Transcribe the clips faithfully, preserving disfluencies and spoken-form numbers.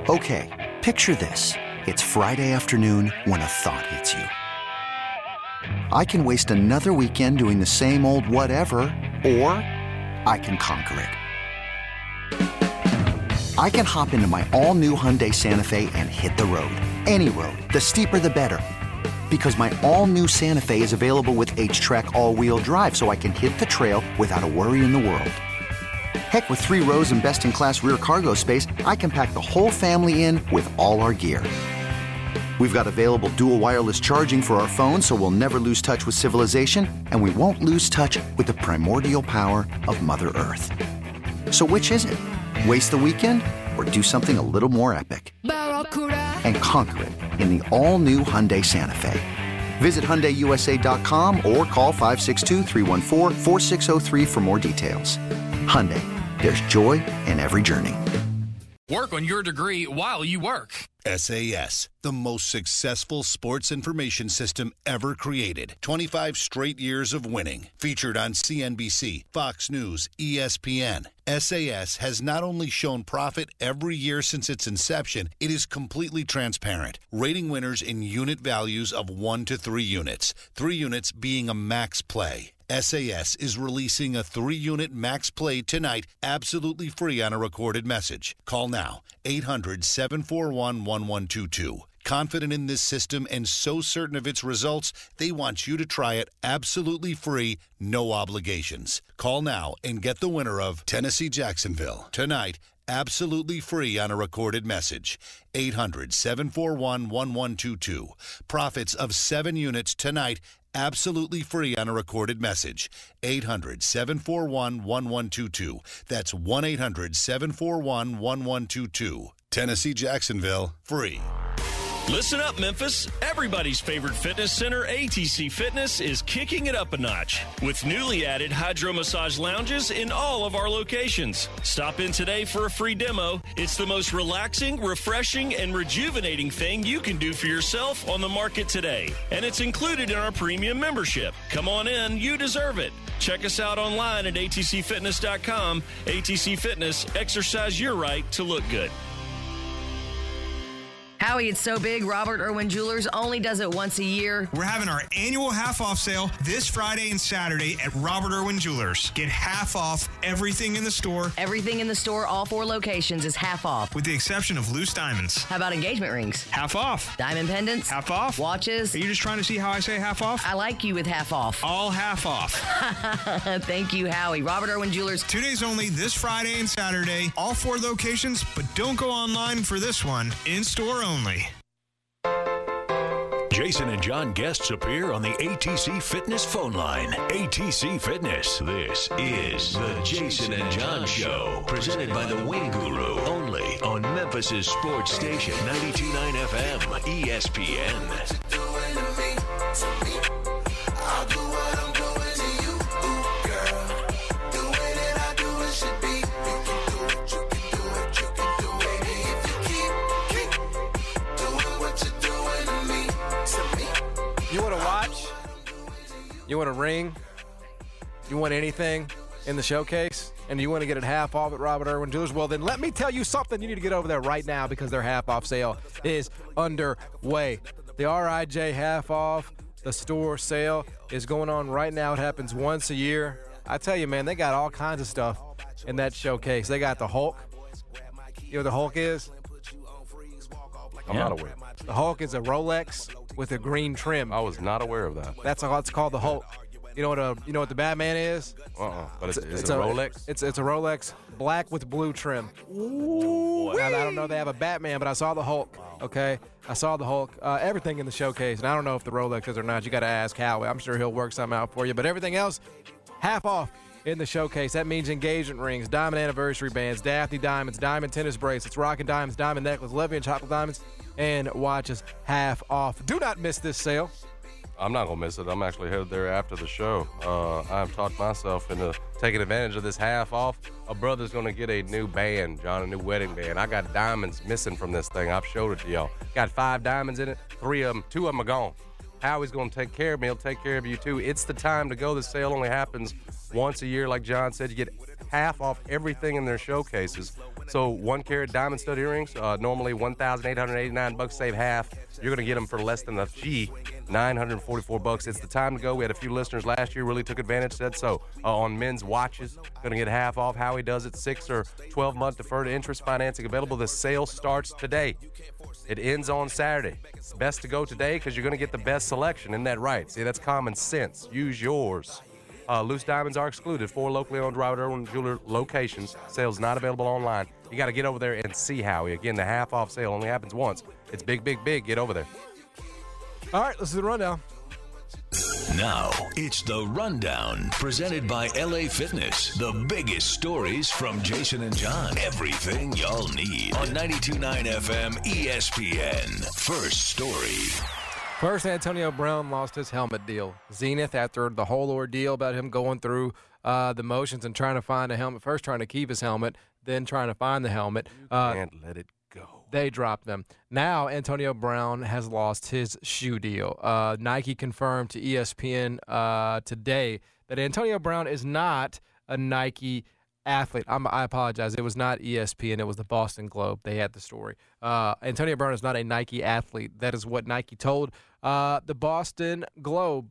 Okay, picture this. It's Friday afternoon when a thought hits you. I can waste another weekend doing the same old whatever, or I can conquer it. I can hop into my all-new Hyundai Santa Fe and hit the road. Any road. The steeper, the better. Because my all-new Santa Fe is available with H-Track all-wheel drive, so I can hit the trail without a worry in the world. Heck, with three rows and best-in-class rear cargo space, I can pack the whole family in with all our gear. We've got available dual wireless charging for our phones, so we'll never lose touch with civilization, and we won't lose touch with the primordial power of Mother Earth. So which is it? Waste the weekend or do something a little more epic? And conquer it in the all-new Hyundai Santa Fe. Visit Hyundai U S A dot com or call five six two, three one four, four six zero three for more details. Hyundai, there's joy in every journey. Work on your degree while you work. S A S, the most successful sports information system ever created. twenty-five straight years of winning. Featured on C N B C, Fox News, E S P N. S A S has not only shown profit every year since its inception, it is completely transparent, rating winners in unit values of one to three units, three units being a max play. S A S is releasing a three-unit max play tonight, absolutely free on a recorded message. Call now, eight hundred, seven four one, one one two two. Confident in this system and so certain of its results, they want you to try it absolutely free, no obligations. Call now and get the winner of Tennessee Jacksonville tonight, absolutely free on a recorded message. eight hundred, seven four one, one one two two. Profits of seven units tonight, absolutely free on a recorded message. eight hundred, seven four one, one one two two. That's one eight hundred, seven four one, one one two two. Tennessee Jacksonville, free. Listen up, Memphis. Everybody's favorite fitness center, A T C Fitness, is kicking it up a notch with newly added hydro massage lounges in all of our locations. Stop in today for a free demo. It's the most relaxing, refreshing, and rejuvenating thing you can do for yourself on the market today. And it's included in our premium membership. Come on in. You deserve it. Check us out online at A T C fitness dot com. A T C Fitness. Exercise your right to look good. Howie, it's so big, Robert Irwin Jewelers only does it once a year. We're having our annual half-off sale this Friday and Saturday at Robert Irwin Jewelers. Get half off everything in the store. Everything in the store, all four locations, is half off. With the exception of loose diamonds. How about engagement rings? Half off. Diamond pendants? Half off. Watches? Are you just trying to see how I say half off? I like you with half off. All half off. Thank you, Howie. Robert Irwin Jewelers. Two days only, this Friday and Saturday. All four locations, but don't go online for this one. In-store only. Jason and John guests appear on the A T C Fitness phone line. A T C Fitness. This is the Jason and John Show. Presented by the Wing Guru. Only on Memphis' sports station, ninety-two point nine F M, E S P N. You want to watch? You want a ring? You want anything in the showcase? And you want to get it half off at Robert Irwin Jewelers? Well, then let me tell you something. You need to get over there right now because their half off sale is underway. The R I J half off, the store sale is going on right now. It happens once a year. I tell you, man, they got all kinds of stuff in that showcase. They got the Hulk. You know what the Hulk is? I'm yeah. not aware. The Hulk is a Rolex with a green trim. I was not aware of that. That's a, it's called the Hulk. You know what a you know what the Batman is? Uh-uh. But it's, it's, it's, it's a, a Rolex? It's it's a Rolex, black with blue trim. Ooh. I, I don't know if they have a Batman, but I saw the Hulk. Okay, I saw the Hulk. Uh, everything in the showcase, and I don't know if the Rolex is or not. You got to ask Howie. I'm sure he'll work something out for you. But everything else, half off in the showcase. That means engagement rings, diamond anniversary bands, Daphne diamonds, diamond tennis bracelets, rockin' diamonds, diamond necklace, Levy and chocolate diamonds, and watches half off. Do not miss this sale. I'm not going to miss it. I'm actually headed there after the show. Uh, I've talked myself into taking advantage of this half off. A brother's going to get a new band, John, a new wedding band. I got diamonds missing from this thing. I've showed it to y'all. Got five diamonds in it. Three of them, two of them are gone. Howie's going to take care of me. He'll take care of you, too. It's the time to go. The sale only happens once a year. Like John said, you get half off everything in their showcases. So one carat diamond stud earrings, uh, normally one thousand eight hundred eighty-nine bucks, save half. You're going to get them for less than a G, nine hundred forty-four bucks. It's the time to go. We had a few listeners last year really took advantage, said so. Uh, on men's watches, going to get half off. Howie does it, six or twelve month deferred interest financing available. The sale starts today. It ends on Saturday. It's best to go today because you're going to get the best selection. Isn't that right? See, that's common sense. Use yours. Uh, loose diamonds are excluded. Four locally owned Robert Irwin Jeweler locations. Sales not available online. You got to get over there and see Howie. Again, the half-off sale only happens once. It's big, big, big. Get over there. All right, let's do the rundown. Now, it's the Rundown, presented by L A Fitness. The biggest stories from Jason and John. Everything y'all need on ninety-two point nine F M E S P N. First story. First, Antonio Brown lost his helmet deal. Zenith, after the whole ordeal about him going through uh, the motions and trying to find a helmet, first trying to keep his helmet, then trying to find the helmet. Uh, Can't let it go. They dropped them. Now, Antonio Brown has lost his shoe deal. Uh, Nike confirmed to E S P N uh, today that Antonio Brown is not a Nike athlete. I'm, I apologize. It was not E S P N. It was the Boston Globe. They had the story. Uh, Antonio Brown is not a Nike athlete. That is what Nike told uh, the Boston Globe.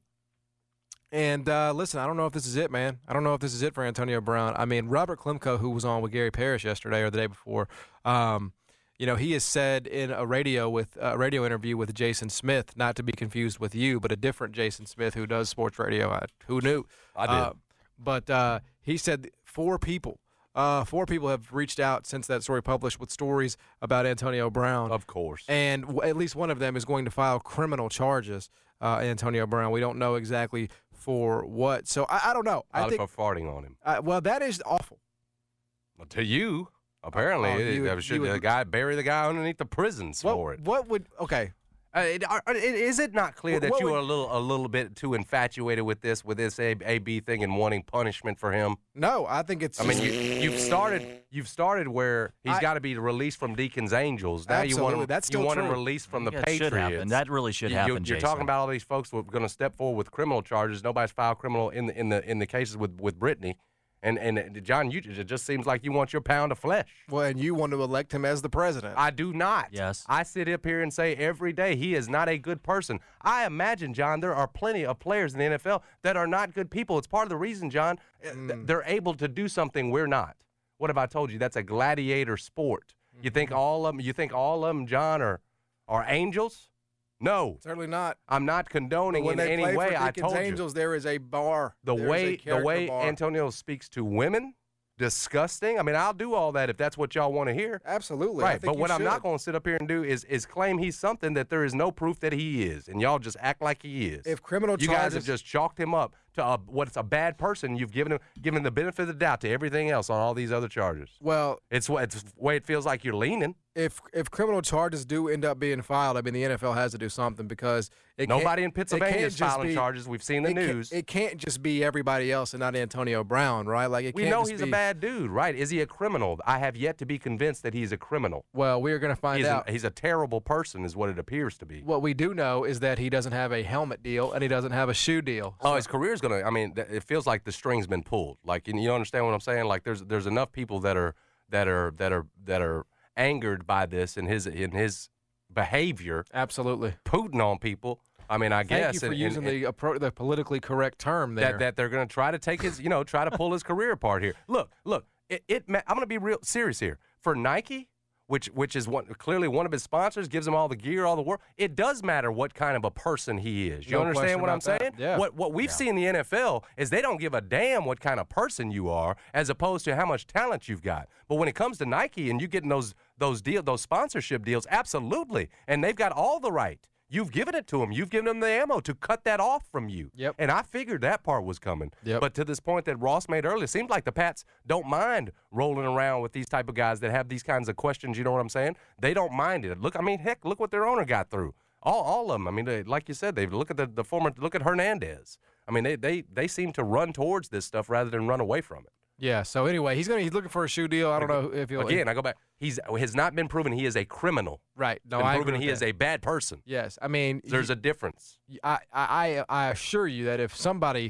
And uh, listen, I don't know if this is it, man. I don't know if this is it for Antonio Brown. I mean, Robert Klemko, who was on with Gary Parrish yesterday or the day before, um, you know, he has said in a radio with a radio interview with Jason Smith, not to be confused with you, but a different Jason Smith who does sports radio. I, who knew? I did. Uh, but uh, he said four people, uh, four people have reached out since that story published with stories about Antonio Brown. Of course. And w- at least one of them is going to file criminal charges, uh, Antonio Brown. We don't know exactly for what. So I, I don't know. I Probably think for farting on him. uh, well, that is awful. Well, to you, apparently, Oh, you it, would- should you would- the guy bury the guy underneath the prisons What, for it. what would okay? Uh, it, are, are- is it not clear What- that what you would- are a little a little bit too infatuated with this with this A, A B thing and wanting punishment for him? No, I think it's. I mean, you, you've started you've started where he's I- got to be released from Deacon's Angels. Now you want Absolutely, him, that's you still want him true. released from I the think that should Patriots. happen. That really should You- happen, You're, you're Jason. talking about all these folks who are going to step forward with criminal charges. Nobody's filed criminal in the in the in the cases with with Brittany. And and John, you it just seems like you want your pound of flesh. well, and you want to elect him as the president. I do not. Yes. I sit up here and say every day he is not a good person. I imagine, John, there are plenty of players in the N F L that are not good people. It's part of the reason, John, uh, th- they're able to do something we're not. What have I told you? That's a gladiator sport. You think all of them? You think all of them, John, are are angels? No, Certainly not. I'm not condoning when in they any play way. for I Deacon's told you. Angels, there is a bar. The There is a way the character way bar. Antonio speaks to women, disgusting. I mean, I'll do all that if that's what y'all want to hear. Absolutely. I Right, think but you what I'm not should. going to sit up here and do is is claim he's something that there is no proof that he is, and y'all just act like he is. If criminal you guys charges- have just chalked him up to a, what's a bad person, you've given him given the benefit of the doubt to everything else on all these other charges. Well, It's what it's the way it feels like you're leaning. if if criminal charges do end up being filed, I mean, the N F L has to do something because it can't- Nobody in it Pennsylvania can't is just filing be- charges. We've seen the it can't- news. It can't just be everybody else and not Antonio Brown, right? Like it we can't know just he's be, a bad dude, right? Is he a criminal? I have yet to be convinced that he's a criminal. Well, we're going to find He's, out. an, he's a terrible person, is what it appears to be. What we do know is that he doesn't have a helmet deal and he doesn't have a shoe deal. Oh, his career's gonna. I mean, th- it feels like the string's been pulled. Like, you you understand what I'm saying? Like, there's there's enough people that are that are that are that are angered by this and his in his behavior, Absolutely. pooting on people. I mean, I Thank guess you for and- using and- the appro- the politically correct term there. that that they're gonna try to take his, you know, try to pull his career apart here. Look, look. It, it ma- I'm gonna be real serious here. For Nike, which which is one clearly one of his sponsors, gives him all the gear, all the work. It does matter what kind of a person he is. You No understand question what I'm about that. saying? Yeah. What what we've seen in the N F L is they don't give a damn what kind of person you are, as opposed to how much talent you've got. But when it comes to Nike and you getting those those deal those sponsorship deals, absolutely, and they've got all the right. You've given it to them. You've given them the ammo to cut that off from you. Yep. And I figured that part was coming. Yep. But to this point that Ross made earlier, it seems like the Pats don't mind rolling around with these type of guys that have these kinds of questions. You know what I'm saying? They don't mind it. Look, I mean, heck, look what their owner got through. All, all of them. I mean, they, like you said, they look at the, the former. Look at Hernandez. I mean, they, they they seem to run towards this stuff rather than run away from it. yeah. So anyway, he's gonna he's looking for a shoe deal. I don't know if he'll Again, I go back. He's has not been proven he is a criminal. right. No, been I proven agree he with is that. a bad person. Yes, I mean There's a difference. I, I I I assure you that if somebody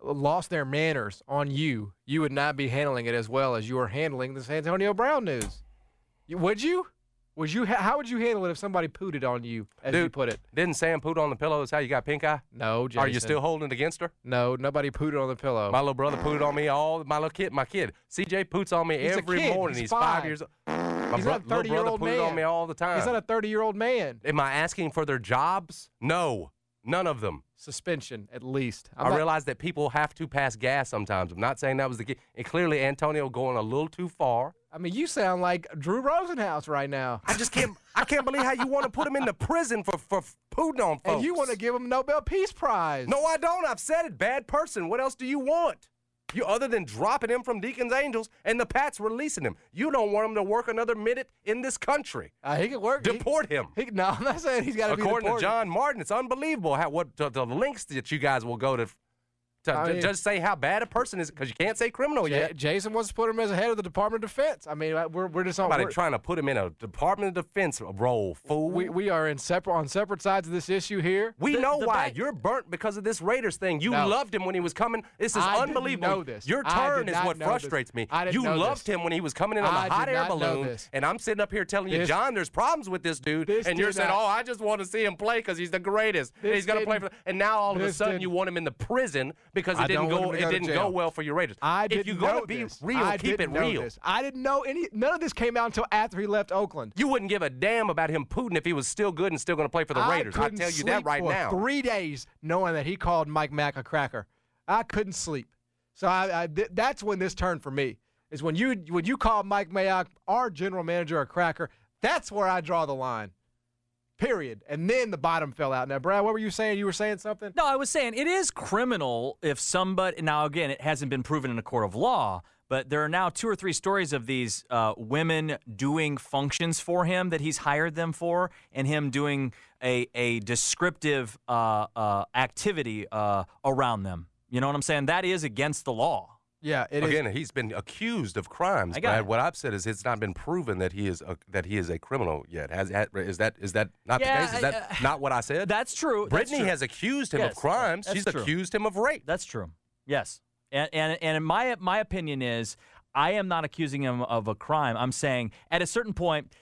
lost their manners on you, you would not be handling it as well as you are handling this Antonio Brown news. You, would you? Would you? Ha- how would you handle it if somebody pooted on you, as Dude, you put it? Didn't Sam poot on the pillow? Is how you got pink eye? No, Jason. Are you still holding it against her? No, nobody pooted on the pillow. My little brother pooted on me all. My little kid, my kid, C J poots on me He's a every kid. morning. He's He's, five. five years old. My He's bro- not a little brother thirty-year-old pooted man. on me all the time. He's not a thirty-year-old man. Am I asking for their jobs? No, none of them. Suspension, at least. I'm I not- realize that people have to pass gas sometimes. I'm not saying that was the key. And clearly, Antonio going a little too far. I mean, you sound like Drew Rosenhaus right now. I just can't. I can't believe how you want to put him into prison for for pooting on folks. And you want to give him Nobel Peace Prize. No, I don't. I've said it. Bad person. What else do you want? You other than dropping him from Deacon's Angels and the Pats releasing him. You don't want him to work another minute in this country. Uh, he can work. Deport he, him. He, no, I'm not saying he's got to be According deported. to John Martin, it's unbelievable how what the, the links that you guys will go to to, I to mean- just say how bad a person is because you can't say criminal Ja- yet. Jason wants to put him as a head of the Department of Defense. I mean, we're, we're just on. Somebody we're- trying to put him in a Department of Defense role, fool. we, we are in separate on separate sides of this issue here. We The- know the why. back- You're burnt because of this Raiders thing. You No. loved him when he was coming. This is I didn't unbelievable. know this. Your I turn did is not what know frustrates this. me. I didn't you know loved this. him when he was coming in on I a hot did air not know balloon. this. And I'm sitting up here telling you, This- John, there's problems with this dude. This And you're did saying, not- oh, I just want to see him play because he's the greatest. And This he's going to play for didn't- the, And now all of a this sudden didn't- you want him in the prison because I it didn't don't want go him to it go to didn't jail. go well for your Raiders. I if didn't you're going know to be this. real, I keep it didn't know real. this. I didn't know any. None of this came out until after he left Oakland. You wouldn't give a damn about him Putin if he was still good and still going to play for the Raiders. I couldn't tell you that sleep right for now. Three days knowing that he called Mike Mack a cracker. I couldn't sleep. So I, I, th- that's when this turned for me. Is when you when you call Mike Mayock, our general manager, a cracker. That's where I draw the line. Period. And then the bottom fell out. Now, Brad, what were you saying? You were saying something? No, I was saying it is criminal if somebody, now again, it hasn't been proven in a court of law, but there are now two or three stories of these uh, women doing functions for him that he's hired them for, and him doing a, a descriptive uh, uh, activity uh, around them. You know what I'm saying? That is against the law. Yeah, it is. Again, he's been accused of crimes. I got Brad. it. What I've said is it's not been proven that he is a, that he is a criminal yet. Has ha- is that is that not Yeah, the case? Is that I- uh, not what I said? That's true. That's Brittany true. has accused him Yes, of crimes. that's She's true. accused him of rape. That's true. Yes. And and and my my opinion is I am not accusing him of a crime. I'm saying at a certain point,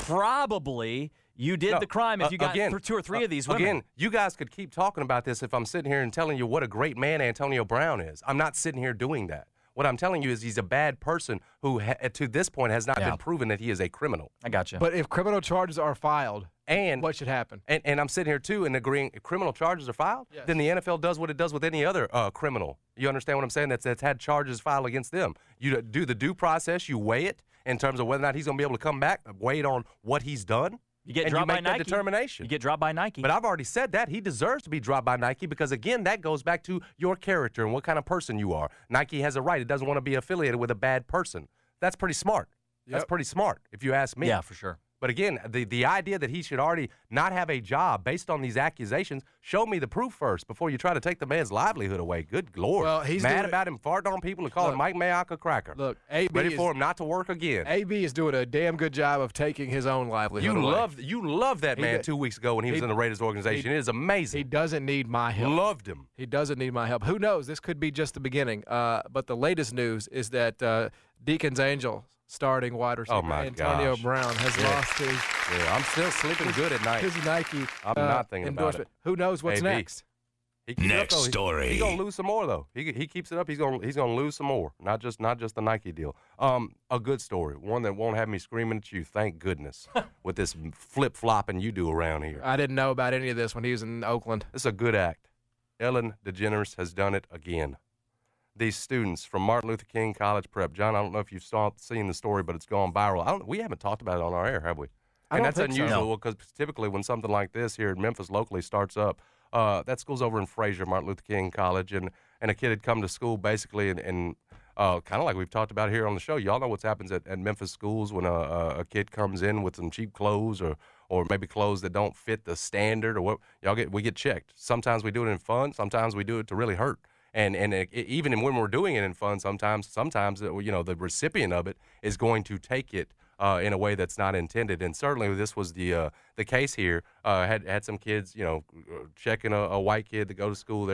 probably you did No, the crime if uh, you got again, th- two or three uh, of these women. Again, you guys could keep talking about this if I'm sitting here and telling you what a great man Antonio Brown is. I'm not sitting here doing that. What I'm telling you is he's a bad person who, ha- to this point, has not Yeah. been proven that he is a criminal. I got you. But if criminal charges are filed, And what should happen? And, and I'm sitting here, too, and agreeing if criminal charges are filed, Yes. then the N F L does what it does with any other uh, criminal. You understand what I'm saying? That's, that's had charges filed against them. You do the due process, you weigh it in terms of whether or not he's going to be able to come back, weigh it on what he's done, You get and dropped you by make that Nike. determination. You get dropped by Nike. But I've already said that. He deserves to be dropped by Nike because, again, that goes back to your character and what kind of person you are. Nike has a right. It doesn't want to be affiliated with a bad person. That's pretty smart. That's Yep. pretty smart, if you ask me. yeah, for sure. But again, the, the idea that he should already not have a job based on these accusations, show me the proof first before you try to take the man's livelihood away. Good Lord. Well, he's mad doing- about him farting on people and calling Look, Mike Mayock a cracker. Look, A B Ready is, for him not to work again. A B is doing a damn good job of taking his own livelihood you away. loved you loved that He man did- two weeks ago when he was he- in the Raiders organization. he- it is amazing. He doesn't need my help. Loved him. He doesn't need my help. Who knows? This could be just the beginning. Uh, but the latest news is that uh, Deacon's Angel starting wide receiver Oh, my Antonio gosh. Brown has Yeah. lost his Yeah, I'm still sleeping good at night. his Nike I'm uh, not thinking about endorsement. Who knows what's A B. next? He keeps it up, Next though. He- story. He's gonna lose some more though. He he keeps it up. He's gonna he's gonna lose some more. Not just not just the Nike deal. Um, a good story. One that won't have me screaming at you. Thank goodness. With this flip flopping you do around here. I didn't know about any of this when he was in Oakland. It's a good act. Ellen DeGeneres has done it again. These students from Martin Luther King College Prep. John, I don't know if you've saw, seen the story, but it's gone viral. I don't. We haven't talked about it on our air, have we? I and don't that's think so. unusual because typically when something like this here in Memphis locally starts up, uh, that school's over in Fraser, Martin Luther King College, and, and a kid had come to school basically and, and uh, kind of like we've talked about here on the show. Y'all know what happens at, at Memphis schools when a, a, a kid comes in with some cheap clothes or or maybe clothes that don't fit the standard or what. Y'all get we get checked. Sometimes we do it in fun. Sometimes we do it to really hurt. And and it, it- even when we're doing it in fun, sometimes sometimes uh, you know the recipient of it is going to take it uh, in a way that's not intended. And certainly this was the uh, the case here. Uh, had had some kids, you know, checking a, a white kid to go to school there. Uh,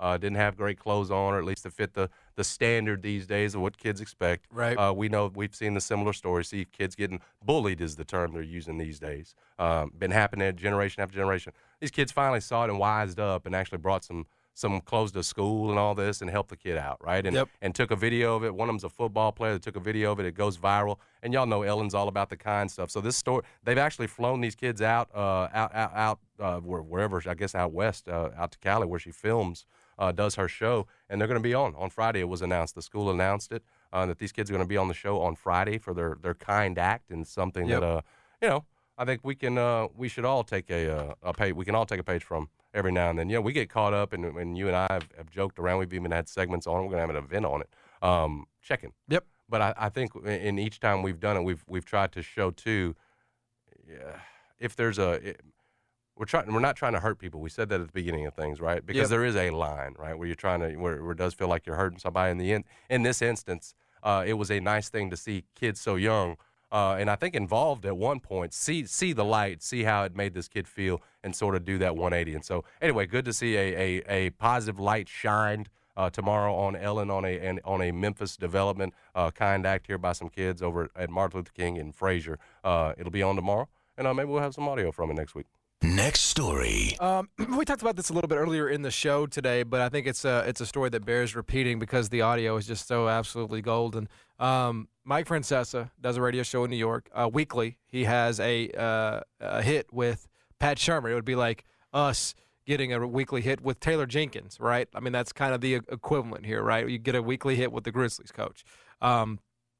Uh, didn't have great clothes on, or at least to fit the, the standard these days of what kids expect. Right. Uh, we know we've seen the similar stories. See kids getting bullied is the term they're using these days. Um, been happening generation after generation. These kids finally saw it and wised up and actually brought some some clothes to school and all this and helped the kid out, right? And yep. and took a video of it. One of them's a football player that took a video of it. It goes viral. And y'all know Ellen's all about the kind stuff. So this story, they've actually flown these kids out, uh, out, out, out uh, wherever, I guess out west, uh, out to Cali where she films, uh, does her show. And they're going to be on. On Friday it was announced. The school announced it, uh, that these kids are going to be on the show on Friday for their, their kind act and something yep. that, uh, you know, I think we can, uh, we should all take a, uh, a page, we can all take a page from every now and then. You know, we get caught up, and, and you and I have, have joked around. We've even had segments on it. We're going to have an event on it. Um, checking. Yep. But I, I think in each time we've done it, we've we've tried to show too. Yeah, if there's a, it, we're trying. We're not trying to hurt people. We said that at the beginning of things, right? Because yep. there is a line, right, where you're trying to, where, where it does feel like you're hurting somebody. In the end, in this instance, uh, it was a nice thing to see kids so young. Uh, and I think involved at one point, see see the light, see how it made this kid feel, and sort of do that one eighty. And so, anyway, good to see a a, a positive light shined uh, tomorrow on Ellen on a an, on a Memphis development uh, kind act here by some kids over at Martin Luther King in Frazier. Uh, it'll be on tomorrow, and uh, maybe we'll have some audio from it next week. Next story. Um, we talked about this a little bit earlier in the show today, but I think it's a it's a story that bears repeating because the audio is just so absolutely golden. Um, Mike Francesa does a radio show in New York uh, weekly. He has a, uh, a hit with Pat Shurmur. It would be like us getting a weekly hit with Taylor Jenkins, right? I mean, that's kind of the equivalent here, right? You get a weekly hit with the Grizzlies coach. Um,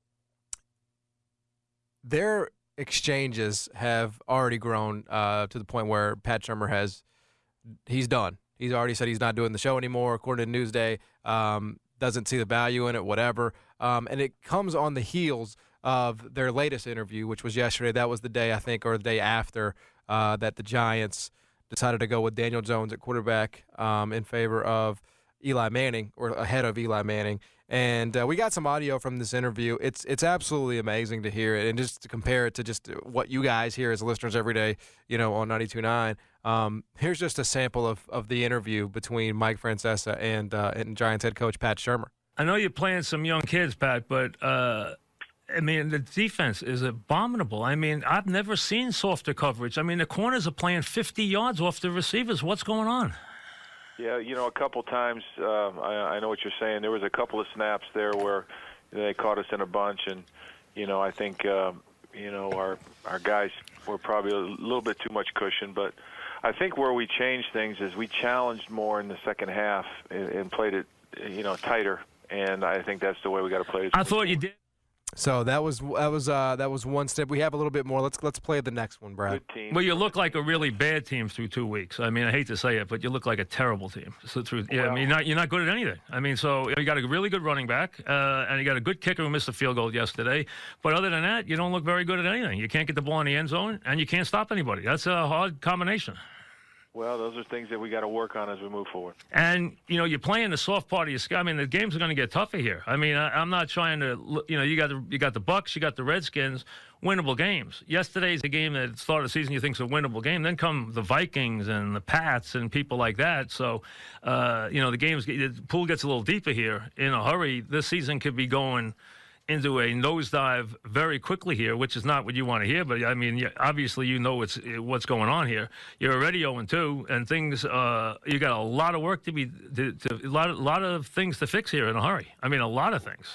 their exchanges have already grown uh, to the point where Pat Shurmur has he's done. He's already said he's not doing the show anymore, according to Newsday. Um, doesn't see the value in it, whatever. Um, and it comes on the heels of their latest interview, which was yesterday. That was the day, I think, or the day after uh, that the Giants decided to go with Daniel Jones at quarterback um, in favor of Eli Manning, or ahead of Eli Manning. And uh, we got some audio from this interview. It's it's absolutely amazing to hear it, and just to compare it to just what you guys hear as listeners every day, you know, on ninety-two point nine. Um, here's just a sample of, of the interview between Mike Francesa and uh, and Giants head coach Pat Shurmur. I know you're playing some young kids, Pat, but uh, I mean the defense is abominable. I mean, I've never seen softer coverage. I mean, the corners are playing fifty yards off the receivers. What's going on? Yeah, you know, a couple times, uh, I, I know what you're saying. There was a couple of snaps there where they caught us in a bunch, and, you know, I think, uh, you know, our our guys were probably a little bit too much cushion. But I think where we changed things is we challenged more in the second half and, and played it, you know, tighter. And I think that's the way we got to play it. I thought you did. So that was that was uh, that was one step. We have a little bit more. Let's let's play the next one, Brad. Well, you look like a really bad team through two weeks. I mean, I hate to say it, but you look like a terrible team. So through, yeah, well, I mean, you're not, you're not good at anything. I mean, so you got a really good running back, uh, and you got a good kicker who missed a field goal yesterday. But other than that, you don't look very good at anything. You can't get the ball in the end zone, and you can't stop anybody. That's a hard combination. Well, those are things that we got to work on as we move forward. And, you know, you're playing the soft part of your schedule. I mean, the games are going to get tougher here. I mean, I, I'm not trying to, you know, you got the, you got the Bucks, you got the Redskins, winnable games. Yesterday's a game that at the start of the season you think is a winnable game. Then come the Vikings and the Pats and people like that. So, uh, you know, the games, the pool gets a little deeper here. In a hurry, this season could be going into a nosedive very quickly here, which is not what you want to hear. But, I mean, obviously you know what's, what's going on here. You're already oh and two, and things, uh, you got a lot of work to be, to, to, a lot, of, lot of things to fix here in a hurry. I mean, a lot of things.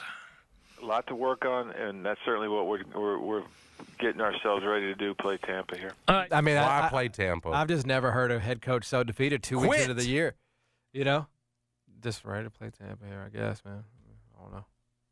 A lot to work on, and that's certainly what we're, we're, we're getting ourselves ready to do, play Tampa here. Uh, I mean, well, I, I played Tampa. I've just never heard a head coach so defeated two Quit. weeks into the year. You know? Just ready to play Tampa here, I guess, man. I don't know.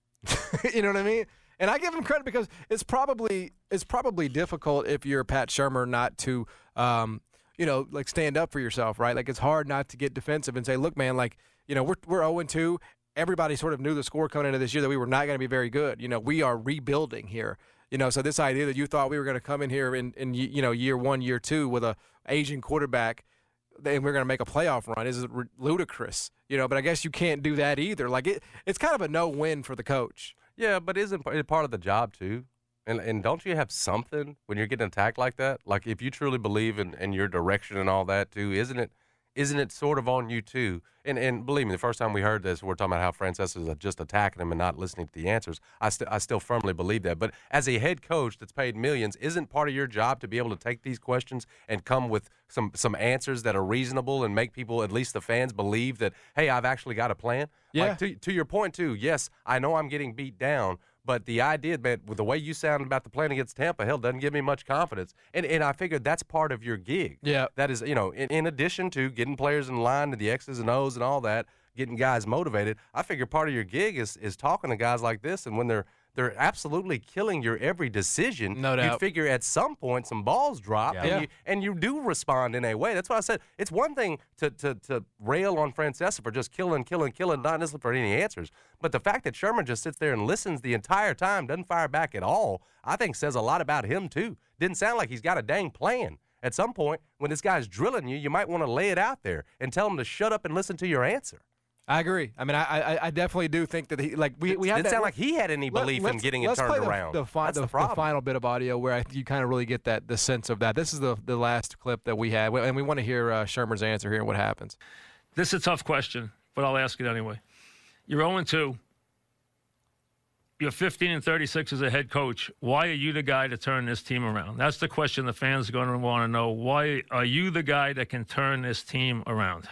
You know what I mean? And I give him credit because it's probably it's probably difficult if you're Pat Shurmur not to, um, you know, like stand up for yourself, right? Like it's hard not to get defensive and say, look, man, like, you know, we're we're oh and two. Everybody sort of knew the score coming into this year that we were not going to be very good. You know, we are rebuilding here. You know, so this idea that you thought we were going to come in here in, in you know year one, year two with a aging quarterback, and we're going to make a playoff run is ludicrous. You know, but I guess you can't do that either. Like it, it's kind of a no-win for the coach. Yeah, but isn't it part of the job too? And and don't you have something when you're getting attacked like that? Like if you truly believe in, in your direction and all that too, isn't it isn't it sort of on you too? And and believe me, the first time we heard this, we're talking about how Francesa is just attacking him and not listening to the answers. I still I still firmly believe that. But as a head coach that's paid millions, isn't part of your job to be able to take these questions and come with some some answers that are reasonable and make people, at least the fans, believe that, hey, I've actually got a plan? Yeah. Like, to, to your point too, yes, I know I'm getting beat down. But the idea, man, with the way you sound about the plan against Tampa, hell, doesn't give me much confidence. And and I figured that's part of your gig. Yeah. That is, you know, in, in addition to getting players in line to the X's and O's and all that, getting guys motivated, I figure part of your gig is is talking to guys like this. And when they're they're absolutely killing your every decision, no doubt. You figure at some point some balls drop, Yeah. and, Yeah. You, and you do respond in a way. That's why I said it's one thing to, to, to rail on Francesa for just killing, killing, killing, not necessarily for any answers. But the fact that Sherman just sits there and listens the entire time, doesn't fire back at all, I think says a lot about him, too. Didn't sound like he's got a dang plan. At some point, when this guy's drilling you, you might want to lay it out there and tell him to shut up and listen to your answer. I agree. I mean, I I, I definitely do think that he like we we It have didn't that, sound like he had any belief in getting it let's turned play the, around. The, fi- That's the, the problem. the final bit of audio where I, you kind of really get that the sense of that. This is the the last clip that we had, and we want to hear uh, Sherman's answer here and what happens. This is a tough question, but I'll ask it anyway. You're oh and two. You're fifteen and thirty-six as a head coach. Why are you the guy to turn this team around? That's the question the fans are going to want to know. Why are you the guy that can turn this team around?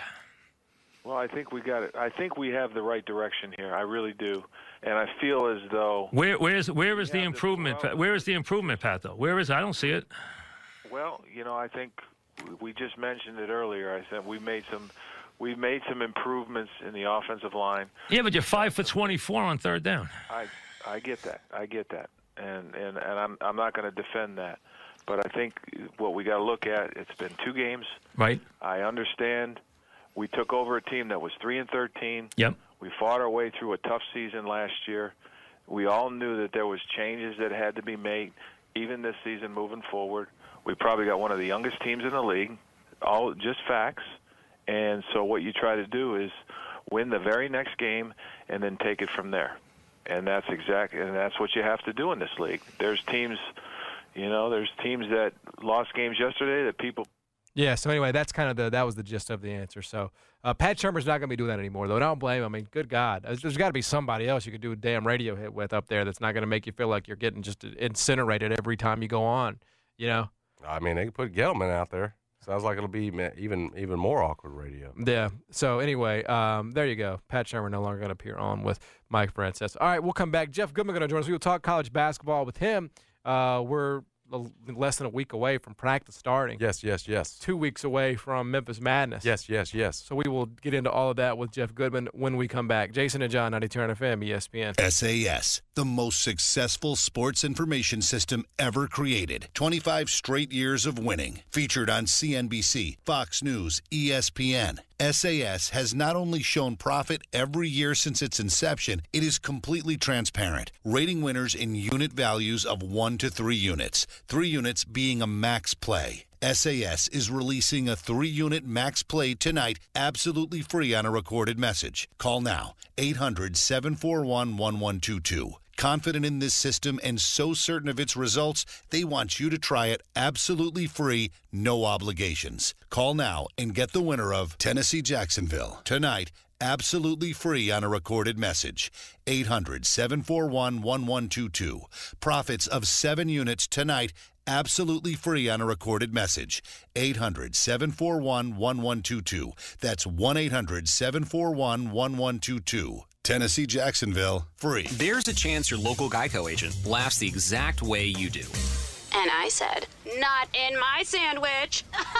Well, I think we got it. I think we have the right direction here. I really do, and I feel as though. Where where is where is the improvement? Pat? Where is the improvement, Pat? Though where is I don't see it. Well, you know, I think we just mentioned it earlier. I said we made some. We've made some improvements in the offensive line. Yeah, but you're five for twenty-four on third down. I I get that. I get that, and and, and I'm I'm not going to defend that, but I think what we got to look at. It's been two games. Right. I understand. We took over a team that was three and thirteen. Yep. We fought our way through a tough season last year. We all knew that there was changes that had to be made, even this season moving forward. We probably got one of the youngest teams in the league. All just facts. And so what you try to do is win the very next game and then take it from there. And that's exactly and that's what you have to do in this league. There's teams, you know, there's teams that lost games yesterday that people. Yeah. So anyway, that's kind of the that was the gist of the answer. So uh, Pat Shermer's not going to be doing that anymore, though. And I don't blame him. I mean, good God, there's, there's got to be somebody else you could do a damn radio hit with up there that's not going to make you feel like you're getting just incinerated every time you go on. You know. I mean, they could put Gelman out there. Sounds like it'll be even even more awkward radio. Yeah. So anyway, um, there you go. Pat Shermer no longer going to appear on with Mike Francesa. All right, we'll come back. Jeff Goodman going to join us. We will talk college basketball with him. Uh, we're less than a week away from practice starting. Yes, yes, yes. Two weeks away from Memphis Madness. Yes, yes, yes. So we will get into all of that with Jeff Goodman when we come back. Jason and John, ninety-two F M, E S P N. S A S, the most successful sports information system ever created. twenty-five straight years of winning. Featured on C N B C, Fox News, E S P N. S A S has not only shown profit every year since its inception, it is completely transparent, rating winners in unit values of one to three units, three units being a max play. S A S is releasing a three-unit max play tonight, absolutely free on a recorded message. Call now, eight hundred, seven four one, one one two two. Confident in this system and so certain of its results, they want you to try it absolutely free, no obligations. Call now and get the winner of Tennessee Jacksonville tonight, absolutely free on a recorded message. eight hundred, seven four one, one one two two. Profits of seven units tonight, absolutely free on a recorded message. eight hundred, seven four one, one one two two. That's one eight hundred, seven four one, one one two two. Tennessee Jacksonville, free. There's a chance your local Geico agent laughs the exact way you do. And I said, not in my sandwich.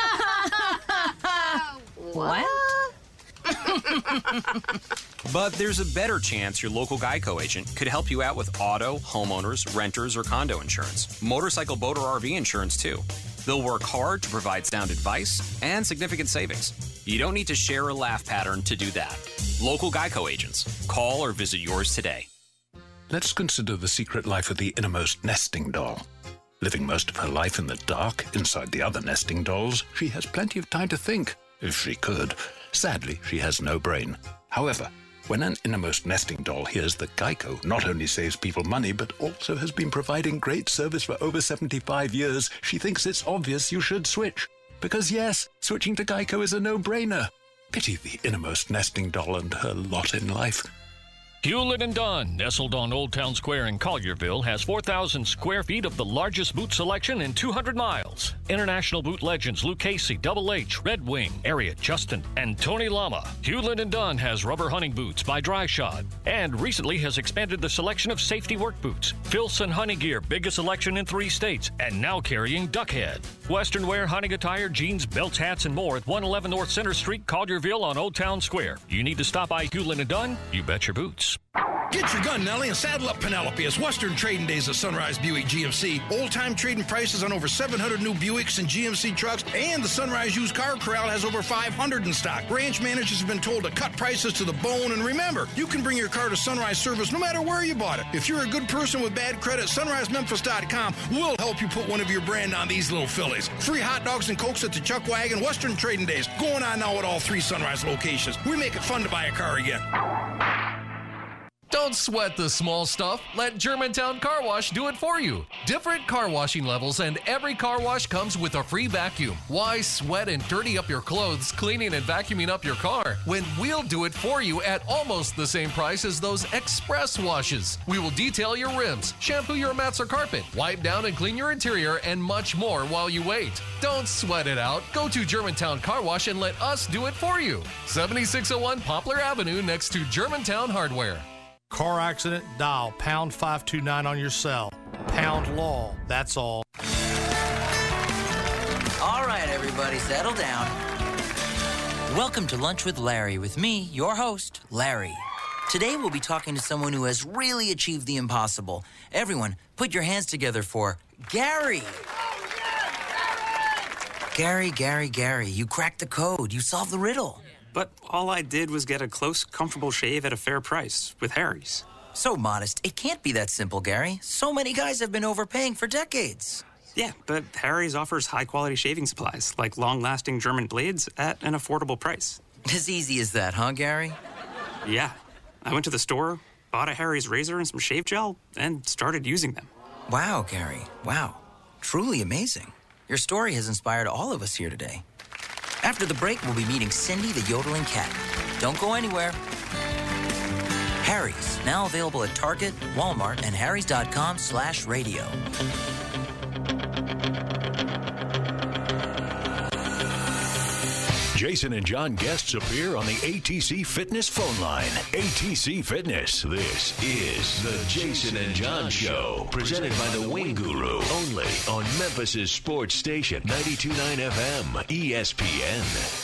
What? But there's a better chance your local Geico agent could help you out with auto, homeowners, renters, or condo insurance. Motorcycle, boat, or R V insurance, too. They'll work hard to provide sound advice and significant savings. You don't need to share a laugh pattern to do that. Local Geico agents. Call or visit yours today. Let's consider the secret life of the innermost nesting doll. Living most of her life in the dark, inside the other nesting dolls, she has plenty of time to think, if she could. Sadly, she has no brain. However, when an innermost nesting doll hears that Geico not only saves people money, but also has been providing great service for over seventy-five years, she thinks it's obvious you should switch. Because yes, switching to Geico is a no-brainer. Pity the innermost nesting doll and her lot in life. Hewlett and Dunn, nestled on Old Town Square in Collierville, has four thousand square feet of the largest boot selection in two hundred miles. International boot legends Luke Casey, Double H, Red Wing, Ariat, Justin, and Tony Lama. Hewlett and Dunn has rubber hunting boots by Dry Shod and recently has expanded the selection of safety work boots. Filson Hunting Gear, biggest selection in three states, and now carrying Duckhead. Western wear, hunting attire, jeans, belts, hats, and more at one eleven North Center Street, Collierville on Old Town Square. You need to stop by Hewlett and Dunn, you bet your boots. Get your gun, Nellie, and saddle up Penelope as Western Trading Days at Sunrise Buick G M C. Old-time trading prices on over seven hundred new Buicks and G M C trucks, and the Sunrise Used Car Corral has over five hundred in stock. Branch managers have been told to cut prices to the bone, and remember, you can bring your car to Sunrise Service no matter where you bought it. If you're a good person with bad credit, sunrise memphis dot com will help you put one of your brand on these little fillies. Free hot dogs and Cokes at the Chuck Wagon Western Trading Days going on now at all three Sunrise locations. We make it fun to buy a car again. Don't sweat the small stuff. Let Germantown Car Wash do it for you. Different car washing levels, and every car wash comes with a free vacuum. Why sweat and dirty up your clothes cleaning and vacuuming up your car when we'll do it for you at almost the same price as those express washes? We will detail your rims, shampoo your mats or carpet, wipe down and clean your interior, and much more while you wait. Don't sweat it out. Go to Germantown Car Wash and let us do it for you. seventy-six oh one Poplar Avenue next to Germantown Hardware. Car accident, dial pound five two nine on your cell. Pound law, that's all. All right, everybody, settle down. Welcome to Lunch with Larry with me, your host, Larry. Today we'll be talking to someone who has really achieved the impossible. Everyone, put your hands together for Gary. Gary, Gary, Gary, you cracked the code. You solved the riddle. But all I did was get a close, comfortable shave at a fair price with Harry's. So modest. It can't be that simple, Gary. So many guys have been overpaying for decades. Yeah, but Harry's offers high-quality shaving supplies, like long-lasting German blades, at an affordable price. As easy as that, huh, Gary? Yeah. I went to the store, bought a Harry's razor and some shave gel, and started using them. Wow, Gary. Wow. Truly amazing. Your story has inspired all of us here today. After the break, we'll be meeting Cindy the Yodeling Cat. Don't go anywhere. Harry's, now available at Target, Walmart, and harrys.com slash radio. Jason and John guests appear on the A T C Fitness phone line. A T C Fitness. This is the Jason and John Show. Presented by the Wing Guru. Only on Memphis' sports station. ninety-two point nine F M. E S P N.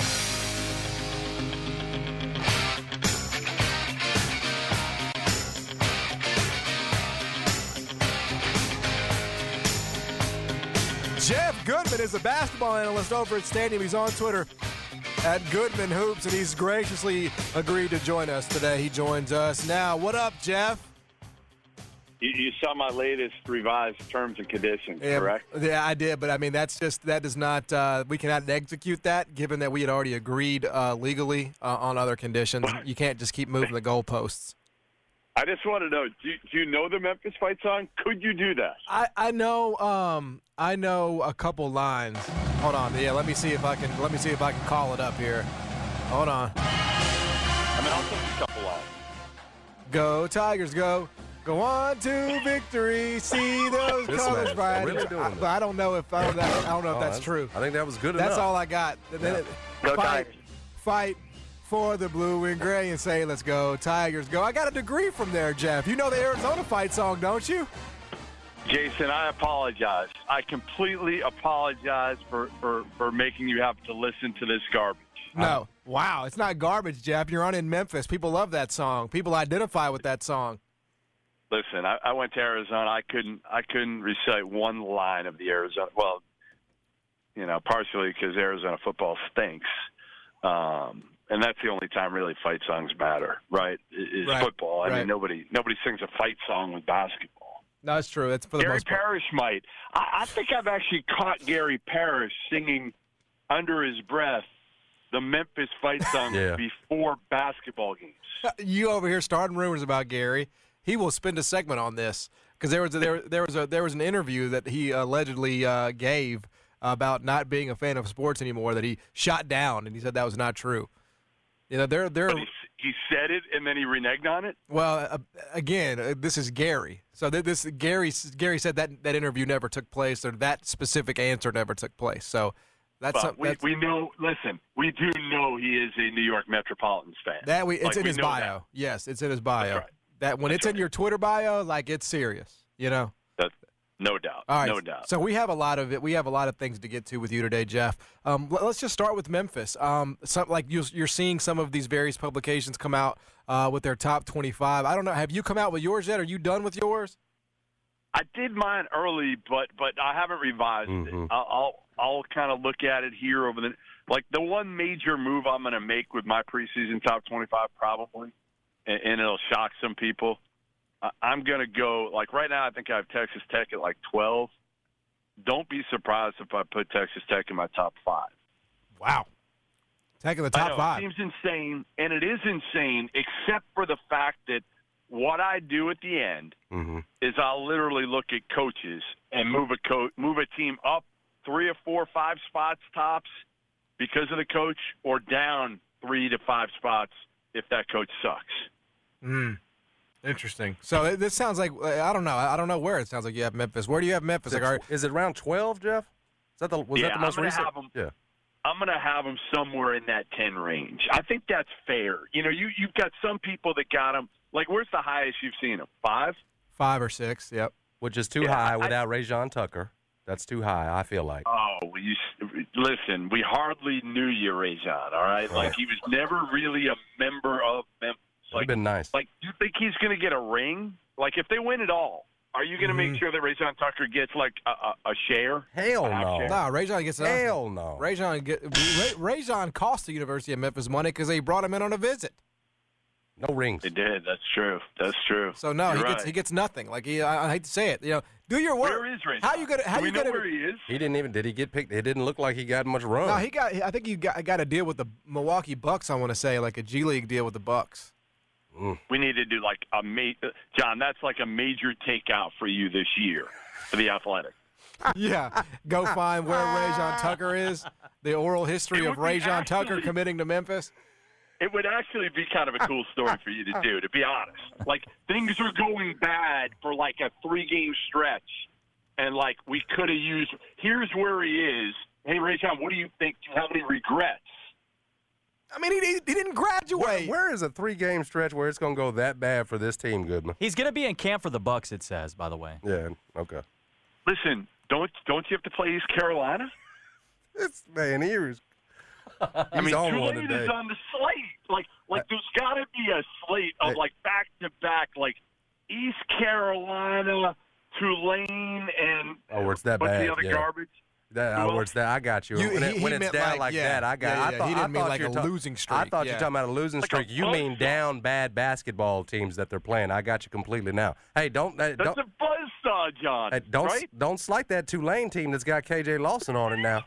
Jeff Goodman is a basketball analyst over at Stadium. He's on Twitter at Goodman Hoops, and he's graciously agreed to join us today. He joins us now. What up, Jeff? You, you saw my latest revised terms and conditions, yeah, correct? Yeah, I did, but I mean, that's just, that does not, uh, we cannot execute that given that we had already agreed uh, legally uh, on other conditions. You can't just keep moving the goalposts. I just want to know, do you, do you know the Memphis Fight song? Could you do that? I, I know um I know a couple lines. Hold on, yeah, let me see if I can let me see if I can call it up here. Hold on. I mean, I'll take a couple lines. Go Tigers, go. Go on to victory. See those This colors man's bright. really doing I, this. but I don't know if I don't know, I don't know if Oh, that's that's- true. I think that was good That's enough. all I got. Then it- Go fight, Tigers. fight for the blue and gray and say, let's go Tigers, go. I got a degree from there, Jeff. You know the Arizona fight song, don't you? Jason, I apologize. I completely apologize for, for, for making you have to listen to this garbage. No. Wow, it's not garbage, Jeff. You're on in Memphis. People love that song. People identify with that song. Listen, I, I went to Arizona. I couldn't I couldn't recite one line of the Arizona. Well, you know, partially because Arizona football stinks. Um, and that's the only time really fight songs matter, right? Is Right, football. I right. mean, nobody nobody sings a fight song with basketball. No, it's true. It's for the Gary most part. Parrish might. I, I think I've actually caught Gary Parrish singing under his breath the Memphis fight song Yeah. before basketball games. You over here starting rumors about Gary. He will spend a segment on this because there was a, there there was a there was an interview that he allegedly uh, gave about not being a fan of sports anymore that he shot down, and he said that was not true. You know, they're they're. But he, he said it and then he reneged on it. Well, uh, again, uh, this is Gary. So th- this Gary Gary said that that interview never took place, or that specific answer never took place. So that's but some, we that's, we know. Listen, we do know he is a New York Metropolitans fan. that we it's Like, in we his know bio. that. Yes, it's in his bio. That's right. That when That's it's in your Twitter bio, like it's serious. You know. That's no doubt. All right. No doubt. So we have a lot of it. We have a lot of things to get to with you today, Jeff. Um, l- let's just start with Memphis. Um, some, like you, you're seeing some of these various publications come out uh, with their top twenty-five. I don't know. Have you come out with yours yet? Are you done with yours? I did mine early, but but I haven't revised Mm-hmm. it. I'll I'll, I'll kind of look at it here over the like the one major move I'm going to make with my preseason top twenty-five probably, and, and it'll shock some people. I, I'm going to go like right now. I think I have Texas Tech at like twelve. Don't be surprised if I put Texas Tech in my top five. Wow. Tech in the I top know, five. It seems insane, and it is insane, except for the fact that what I do at the end Mm-hmm. is I'll literally look at coaches and move a co- move a team up three or four, five spots tops because of the coach, or down three to five spots if that coach sucks. Mm. Interesting. So it- this sounds like I don't know. I don't know where it sounds like you have Memphis. Where do you have Memphis? Is Like, are, it, is it round twelve, Jeff? Is that the was yeah, that the most I'm gonna recent? have 'em- Yeah. I'm going to have them somewhere in that ten range. I think that's fair. You know, you you've got some people that got them. Like, where's the highest you've seen them? Five? Five or six. Yep. Which is too Yeah, high I- without Rajon Tucker. That's too high. I feel like. Oh, you listen. We hardly knew you, Rajon. All right, like he was never really a member of Memphis. It'd been nice. Like, do you think he's going to get a ring? Like, if they win it all, are you going to Mm-hmm. make sure that Rajon Tucker gets like a, a, a share? Hell A half no. share? No, Rajon gets nothing. Hell no. Rajon get Ray, Rajon cost the University of Memphis money because they brought him in on a visit. No rings. They did. That's true. That's true. So no, You're he right. gets he gets nothing. Like he, I, I hate to say it, you know, do your work. Where is Rajon? How you gonna? How Do we you know gonna? where he is? He didn't even. Did he get picked? It didn't look like he got much run. No, he got. I think he got got a deal with the Milwaukee Bucks. I want to say like a G League deal with the Bucks. We need to do like a ma- John. That's like a major takeout for you this year for the Athletic. Yeah, go find where Rajon Tucker is. The oral history It of would be Rajon Tucker actually- committing to Memphis. It would actually be kind of a cool story for you to do, to be honest. Like, things are going bad for like a three-game stretch, and like we could have used. Here's where he is. Hey, Rajon, what do you think? Do you have any regrets? I mean, he, he, he didn't graduate. Where, where is a three-game stretch where it's going to go that bad for this team, Goodman? He's going to be in camp for the Bucks, it says, by the way. Yeah. Okay. Listen, don't don't you have to play East Carolina? This man here is. I mean, on one Tulane today. is on the slate. Like, like there's got to be a slate of Hey. like back to back, like East Carolina, Tulane, and Oh, where it's that what's bad. the other yeah. garbage? That, Who oh, where else? it's that. I got you. You- when he- it, when he it's meant down like- like, yeah, that, I got. yeah, I yeah, thought, he didn't I mean thought like you a were ta- losing I streak, thought yeah. you're talking about a losing Like a streak. You buzz mean saw. down bad basketball teams that they're playing. I got you completely now. Hey, don't uh, That's don't a buzzsaw, John. hey, don't right? don't slight that Tulane team that's got K J Lawson on it now.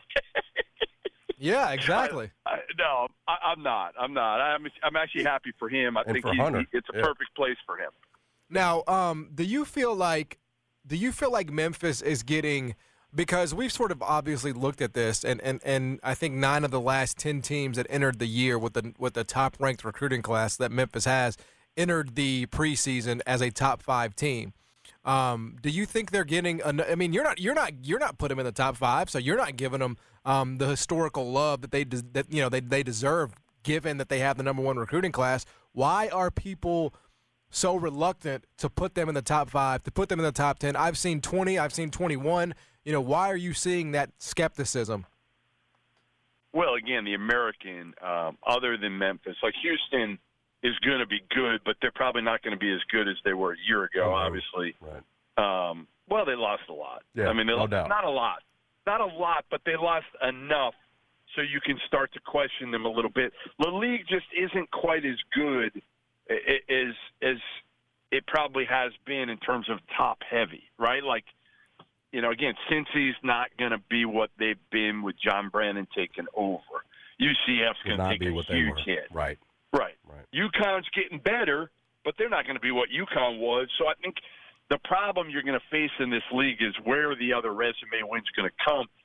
Yeah, exactly. I, no, I, I'm not. I'm not. I'm I'm actually happy for him. I And think for he, Hunter. he, it's a Yeah. perfect place for him. Now, um, do you feel like do you feel like Memphis is getting because we've sort of obviously looked at this and, and, and I think nine of the last ten teams that entered the year with the with the top ranked recruiting class that Memphis has entered the preseason as a top five team. Um, do you think they're getting? An, I mean, you're not you're not you're not putting them in the top five, so you're not giving them um, the historical love that they des- that you know they they deserve, given that they have the number one recruiting class. Why are people so reluctant to put them in the top five, to put them in the top ten? I've seen twenty, I've seen twenty-one. You know, why are you seeing that skepticism? Well, again, the American, um, other than Memphis, like Houston is going to be good, but they're probably not going to be as good as they were a year ago, Mhm. obviously. Right. Um, well, they lost a lot. Yeah, I mean, they no lost, doubt. not a lot. Not a lot, but they lost enough so you can start to question them a little bit. The league just isn't quite as good a- a- as as it probably has been in terms of top heavy, right? Like, you know, again, Cincy's not going to be what they've been with John Brandon taking over. U C F's Will going to not take be a what they huge were. hit. Right. Right. Right. UConn's getting better, but they're not going to be what UConn was. So I think the problem you're going to face in this league is where the other resume win's going to come.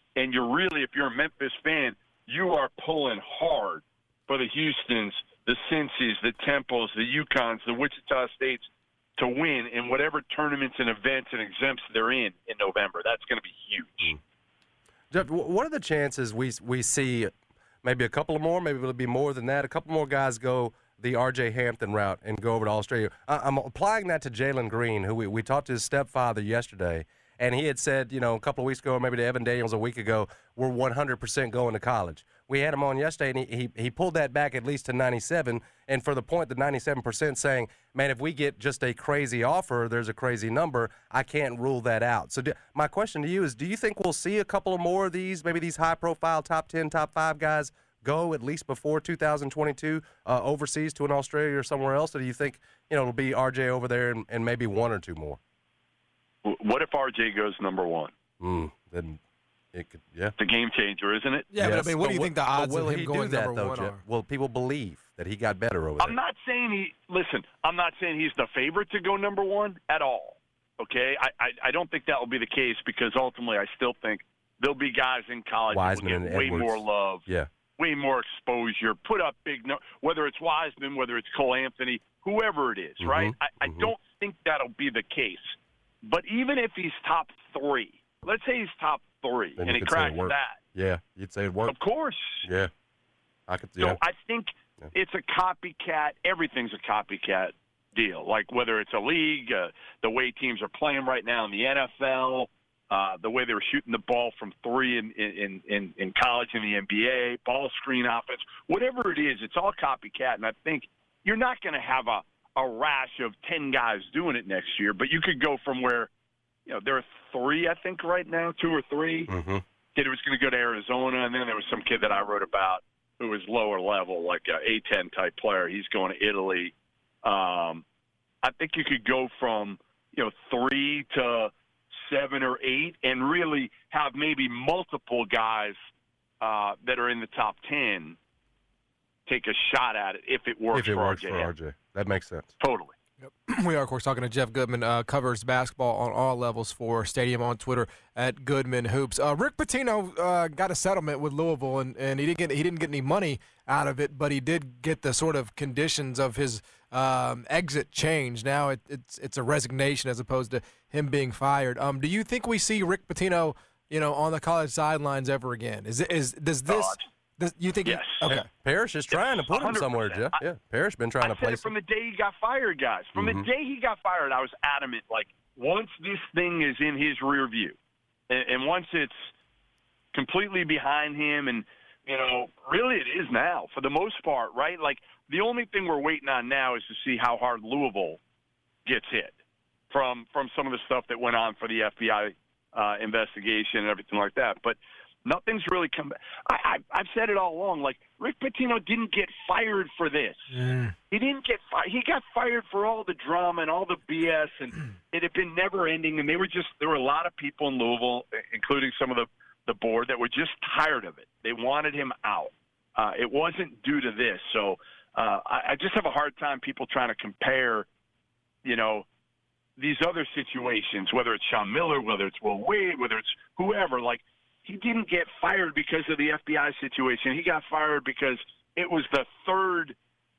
and you're really, if you're a Memphis fan, you are pulling hard for the Houstons, the Cincy's, the Temples, the UConns, the Wichita States to win in whatever tournaments and events and exempts they're in in November. That's going to be huge. Jeff, what are the chances we we see maybe a couple of more, maybe it'll be more than that, a couple more guys go the R J Hampton route and go over to Australia? I, I'm applying that to Jalen Green, who we, we talked to his stepfather yesterday, and he had said, you know, a couple of weeks ago, or maybe to Evan Daniels a week ago, we're one hundred percent going to college. We had him on yesterday, and he, he, he pulled that back at least to ninety-seven, and for the point, the ninety-seven percent saying, man, if we get just a crazy offer, there's a crazy number, I can't rule that out. So do, my question to you is, do you think we'll see a couple of more of these, maybe these high-profile top ten, top five guys go at least before two thousand twenty-two uh, overseas to an Australia or somewhere else, or do you think, you know, it'll be R J over there and, and maybe one or two more? What if R J goes number one? Mm, then it could, yeah. It's a game changer, isn't it? Yeah, yes. But I mean, what but do you what, think the odds of him going that, number though, one Jeff? are? Will people believe that he got better over I'm there? not saying he – listen, I'm not saying he's the favorite to go number one at all, okay? I, I, I don't think that will be the case because ultimately I still think there'll be guys in college Wiseman that will get and way Edwards. more love, yeah. way more exposure, put up big no, – whether it's Wiseman, whether it's Cole Anthony, whoever it is, Mm-hmm. right? I, I mm-hmm. don't think that'll be the case. But even if he's top three, let's say he's top three Then and you he could say it cracks worked. that. Yeah, you'd say it worked. Of course. Yeah. I could So yeah. I think Yeah. it's a copycat. Everything's a copycat deal. Like whether it's a league, uh, the way teams are playing right now in the N F L, uh, the way they were shooting the ball from three in, in, in, in college and the N B A, ball screen offense, whatever it is, it's all copycat. And I think you're not going to have a, a rash of ten guys doing it next year, but you could go from where, you know, there are three, I think, right now, two or three. Mm-hmm. Kid who was going to go to Arizona, and then there was some kid that I wrote about who was lower level, like a A ten type player. He's going to Italy. Um, I think you could go from, you know, three to seven or eight and really have maybe multiple guys uh, that are in the top ten take a shot at it if it works if it for works R J. for R J. That makes sense. Totally. Yep. We are, of course, talking to Jeff Goodman, uh, covers basketball on all levels for Stadium on Twitter at Goodman Hoops. Uh, Rick Pitino uh, got a settlement with Louisville, and, and he didn't get he didn't get any money out of it, but he did get the sort of conditions of his um, exit changed. Now it, it's it's a resignation as opposed to him being fired. Um, do you think we see Rick Pitino, you know, on the college sidelines ever again? Is is does this? God. Does, you think? Yes. He, okay. Parrish is trying Yes, to put him somewhere, Jeff. Yeah, Parrish been trying I to said place it from him. the day he got fired, guys. From Mhm. the day he got fired, I was adamant. Like once this thing is in his rear view, and, and once it's completely behind him, and you know, really it is now for the most part, right? Like the only thing we're waiting on now is to see how hard Louisville gets hit from from some of the stuff that went on for the F B I uh, investigation and everything like that. But nothing's really come back. I, I, I've said it all along. Like Rick Pitino didn't get fired for this. Mm. He didn't get fired. He got fired for all the drama and all the B S, and it had been never ending. And they were just there were a lot of people in Louisville, including some of the the board, that were just tired of it. They wanted him out. Uh, it wasn't due to this. So uh, I, I just have a hard time people trying to compare, you know, these other situations, whether it's Sean Miller, whether it's Will Wade, whether it's whoever. Like he didn't get fired because of the F B I situation. He got fired because it was the third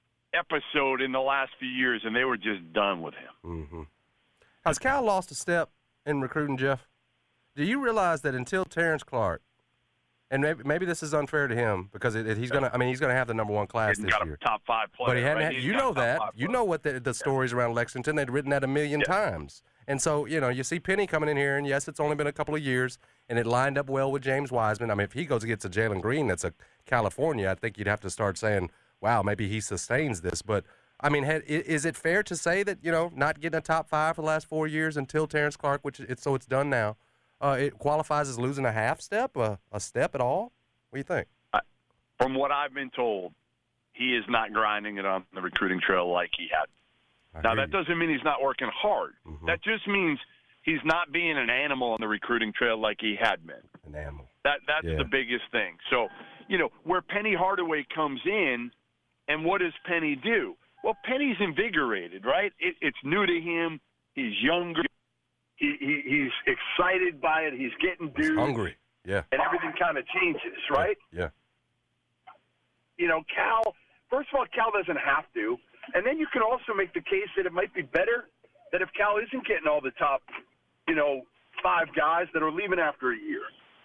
episode in the last few years, and they were just done with him. Mm-hmm. Has Cal lost a step in recruiting, Jeff? Do you realize that until Terrence Clark, and maybe, maybe this is unfair to him because it, it, he's gonna, I mean, he's gonna have the number one class He's this got year. a top five player, But he hadn't right? had, He's you got know a top that. five You player. know what the, the stories around Lexington. They'd written that a million Yeah. times. And so, you know, you see Penny coming in here, and yes, it's only been a couple of years, and it lined up well with James Wiseman. I mean, if he goes and gets a Jalen Green that's a California, I think you'd have to start saying, wow, maybe he sustains this. But, I mean, had, i- is it fair to say that, you know, not getting a top five for the last four years until Terrence Clark, which it's so it's done now, uh, it qualifies as losing a half step, a, a step at all? What do you think? From what I've been told, he is not grinding it on the recruiting trail like he had. I Now, hear that you. doesn't mean he's not working hard. Mhm. That just means he's not being an animal on the recruiting trail like he had been. An animal. That That's Yeah. the biggest thing. So, you know, where Penny Hardaway comes in, and what does Penny do? Well, Penny's invigorated, right? It, it's new to him. He's younger. He, he, he's excited by it. He's getting dudes. Hungry. Yeah. And everything kind of changes, right? Yeah. You know, Cal, first of all, Cal doesn't have to. And then you can also make the case that it might be better that if Cal isn't getting all the top, you know, five guys that are leaving after a year.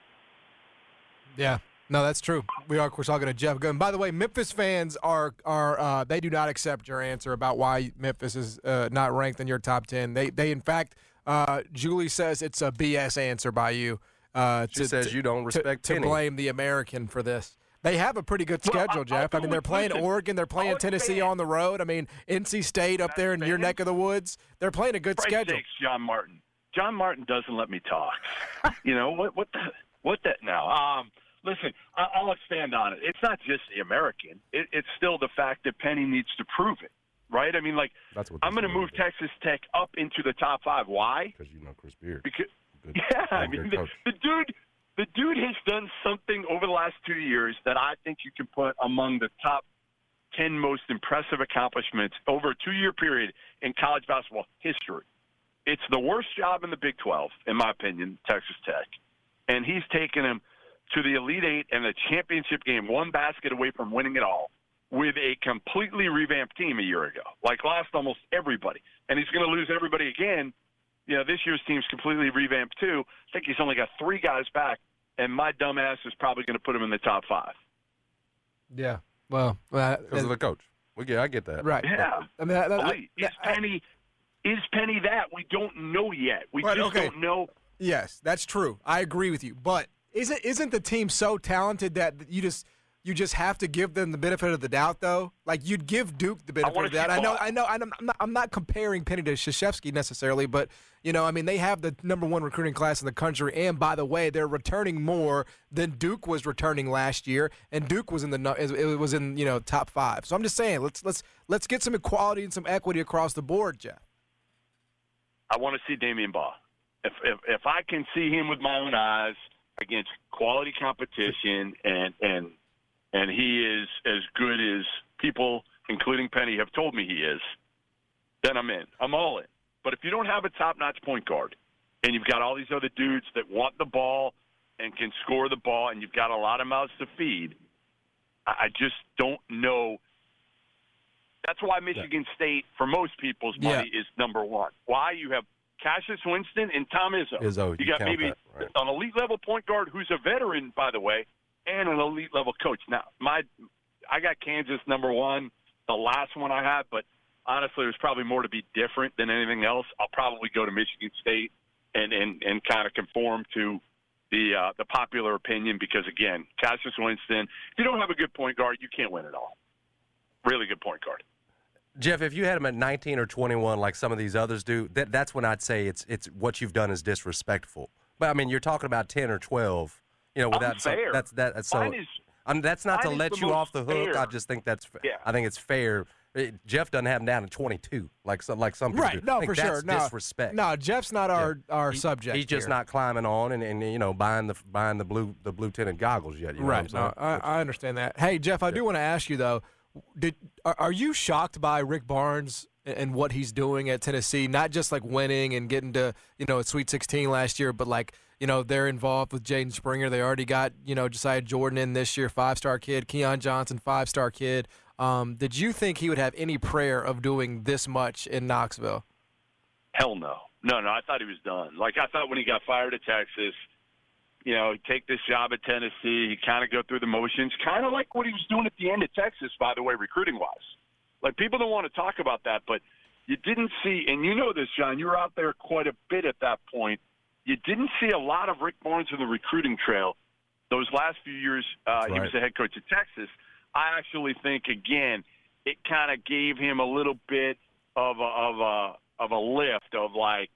Yeah. No, that's true. We are, of course, talking to Jeff Gooden. By the way, Memphis fans are are uh, they do not accept your answer about why Memphis is uh, not ranked in your top ten. They they in fact, uh, Julie says it's a B S answer by you. Uh, She to, says to, you don't respect to, to Penny. blame the American for this. They have a pretty good schedule, Jeff. I mean, they're playing Oregon, they're playing Tennessee on the road. I mean, N C State up there in your neck of the woods. They're playing a good Christ's schedule. sakes, John Martin. John Martin doesn't let me talk. You know what? What the? What that now? Um, listen, I, I'll expand on it. It's not just the American. It, it's still the fact that Penny needs to prove it, right? I mean, like, That's what I'm going to move Texas Tech up into the top five. Why? Because you know Chris Beard. Because Good, yeah, I good mean, the, coach. the dude, the dude has done something over the last two years that I think you can put among the top ten most impressive accomplishments over a two-year period in college basketball history. It's the worst job in the Big twelve, in my opinion, Texas Tech. And he's taken him to the Elite Eight and the championship game, one basket away from winning it all, with a completely revamped team a year ago, like lost almost everybody. And he's going to lose everybody again. You know, this year's team's completely revamped too. I think he's only got three guys back, and my dumbass is probably going to put him in the top five. Yeah. Well, uh, Because of the coach. We get, I get that. Right. Yeah. I mean, that, that, Elite. Is Penny is Penny that? We don't know yet. We But, just okay. don't know. Yes, that's true. I agree with you. But isn't isn't the team so talented that you just you just have to give them the benefit of the doubt, though? Like you'd give Duke the benefit wanna of the doubt. see I know, ball. I know, I'm not, I'm not comparing Penny to Krzyzewski necessarily, but you know, I mean, they have the number one recruiting class in the country, and by the way, they're returning more than Duke was returning last year, and Duke was in the it was in you know top five. So I'm just saying, let's let's let's get some equality and some equity across the board, Jeff. I want to see Damian Baugh. If, if if I can see him with my own eyes against quality competition, and and and he is as good as people, including Penny, have told me he is, then I'm in. I'm all in. But if you don't have a top-notch point guard, and you've got all these other dudes that want the ball and can score the ball, and you've got a lot of mouths to feed, I, I just don't know. That's why Michigan State, for most people's money, Yeah. is number one. Why? You have Cassius Winston and Tom Izzo. Izzo, you, you got count maybe that, right. an elite-level point guard who's a veteran, by the way, and an elite-level coach. Now, my, I got Kansas number one, the last one I had, but honestly, there's probably more to be different than anything else. I'll probably go to Michigan State and, and, and kind of conform to the uh, the popular opinion because, again, Cassius Winston, if you don't have a good point guard, you can't win it all. Really good point guard. Jeff, if you had him at nineteen or twenty-one, like some of these others do, that, that's when I'd say it's it's what you've done is disrespectful. But I mean, you're talking about ten or twelve, you know, without so, Unfair. that's that. That's so. Mine is- I mean, that's not to mine is let the you most off the hook. fair. I just think that's. Yeah. I think it's fair. It- Jeff doesn't have him down to twenty-two, like some like some people Right? do. No, I think for that's sure. No disrespect. No, Jeff's not our our He- subject. He's just here. not climbing on and, and you know buying the buying the blue the blue tinted goggles yet. You know right. What I'm No, I, I understand that. Hey, Jeff, I do want to ask you though. Did are, are you shocked by Rick Barnes and, and what he's doing at Tennessee? Not just like winning and getting to you know Sweet sixteen last year, but like you know they're involved with Jaden Springer. They already got you know Josiah Jordan in this year, five star kid. Keon Johnson, five star kid. Um, did you think he would have any prayer of doing this much in Knoxville? Hell no. No, no, I thought he was done. Like, I thought when he got fired at Texas, you know, he'd take this job at Tennessee, he'd kind of go through the motions, kind of like what he was doing at the end of Texas, by the way, recruiting-wise. Like, people don't want to talk about that, but you didn't see, and you know this, John, you were out there quite a bit at that point, you didn't see a lot of Rick Barnes in the recruiting trail those last few years uh, he right. was the head coach at Texas. I actually think, again, it kind of gave him a little bit of a, of a of a lift of like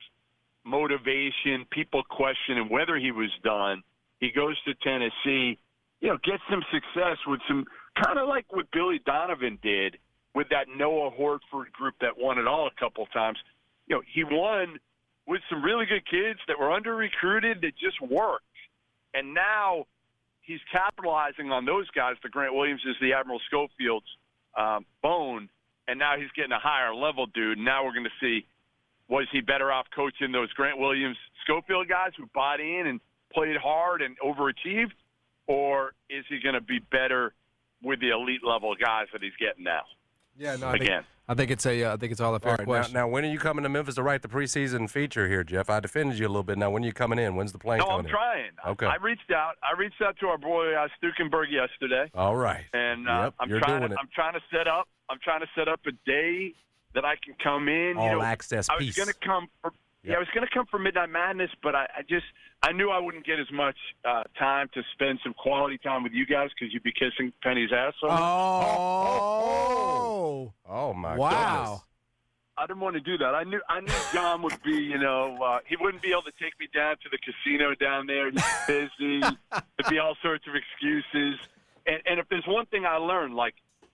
motivation, people questioning whether he was done. He goes to Tennessee, you know, gets some success with some kind of like what Billy Donovan did with that Noah Horford group that won it all a couple times. You know, he won with some really good kids that were under recruited that just worked. And now he's capitalizing on those guys. The Grant Williams is the Admiral Schofield's um, bone, and now he's getting a higher level dude. And now we're going to see, was he better off coaching those Grant Williams Schofield guys who bought in and played hard and overachieved, or is he going to be better with the elite level guys that he's getting now? Yeah, no, I Again. think, I think it's a, uh, I think it's all a fair All right, question. now, now, when are you coming to Memphis to write the preseason feature here, Jeff? I defended you a little bit. Now, when are you coming in? When's the plane No, coming I'm in? trying. Okay. I reached out. I reached out to our boy uh, Stukenberg yesterday. All right. And uh, Yep, I'm you're trying. doing To, it. I'm trying to set up. I'm trying to set up a day that I can come in. All you know, access I was piece. going to come. For, Yeah, I was going to come for Midnight Madness, but I, I just I knew I wouldn't get as much uh, time to spend some quality time with you guys because you'd be kissing Penny's ass. So Oh. Oh my Wow. goodness. I didn't want to do that. I knew I knew John would be, you know, uh, he wouldn't be able to take me down to the casino down there. He's busy. There'd be all sorts of excuses. And, and if there's one thing I learned, like,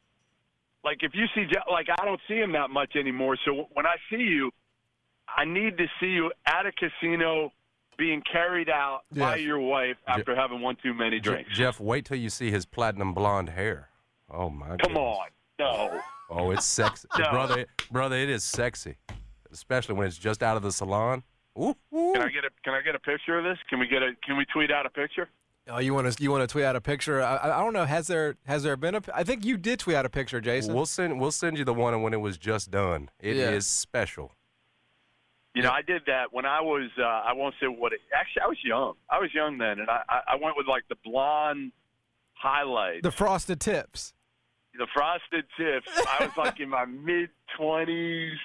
like if you see, Jo- like I don't see him that much anymore. So when I see you, I need to see you at a casino being carried out by Yes. your wife after having one too many Je- drinks. Jeff, wait till you see his platinum blonde hair. Oh my goodness. Come on, no. Oh, it's sexy, No. brother. Brother, it is sexy, especially when it's just out of the salon. Ooh, ooh. Can I get a Can I get a picture of this? Can we get a Can we tweet out a picture? Oh, you want to you want to tweet out a picture? I, I don't know. Has there has there been a? I think you did tweet out a picture, Jason. We'll send we'll send you the one when it was just done. It is Yeah. special. You know, I did that when I was. Uh, I won't say what. It, actually, I was young. I was young then, and I, I, I went with like the blonde highlights, The frosted tips. the frosted tips. I was like in my mid twenties,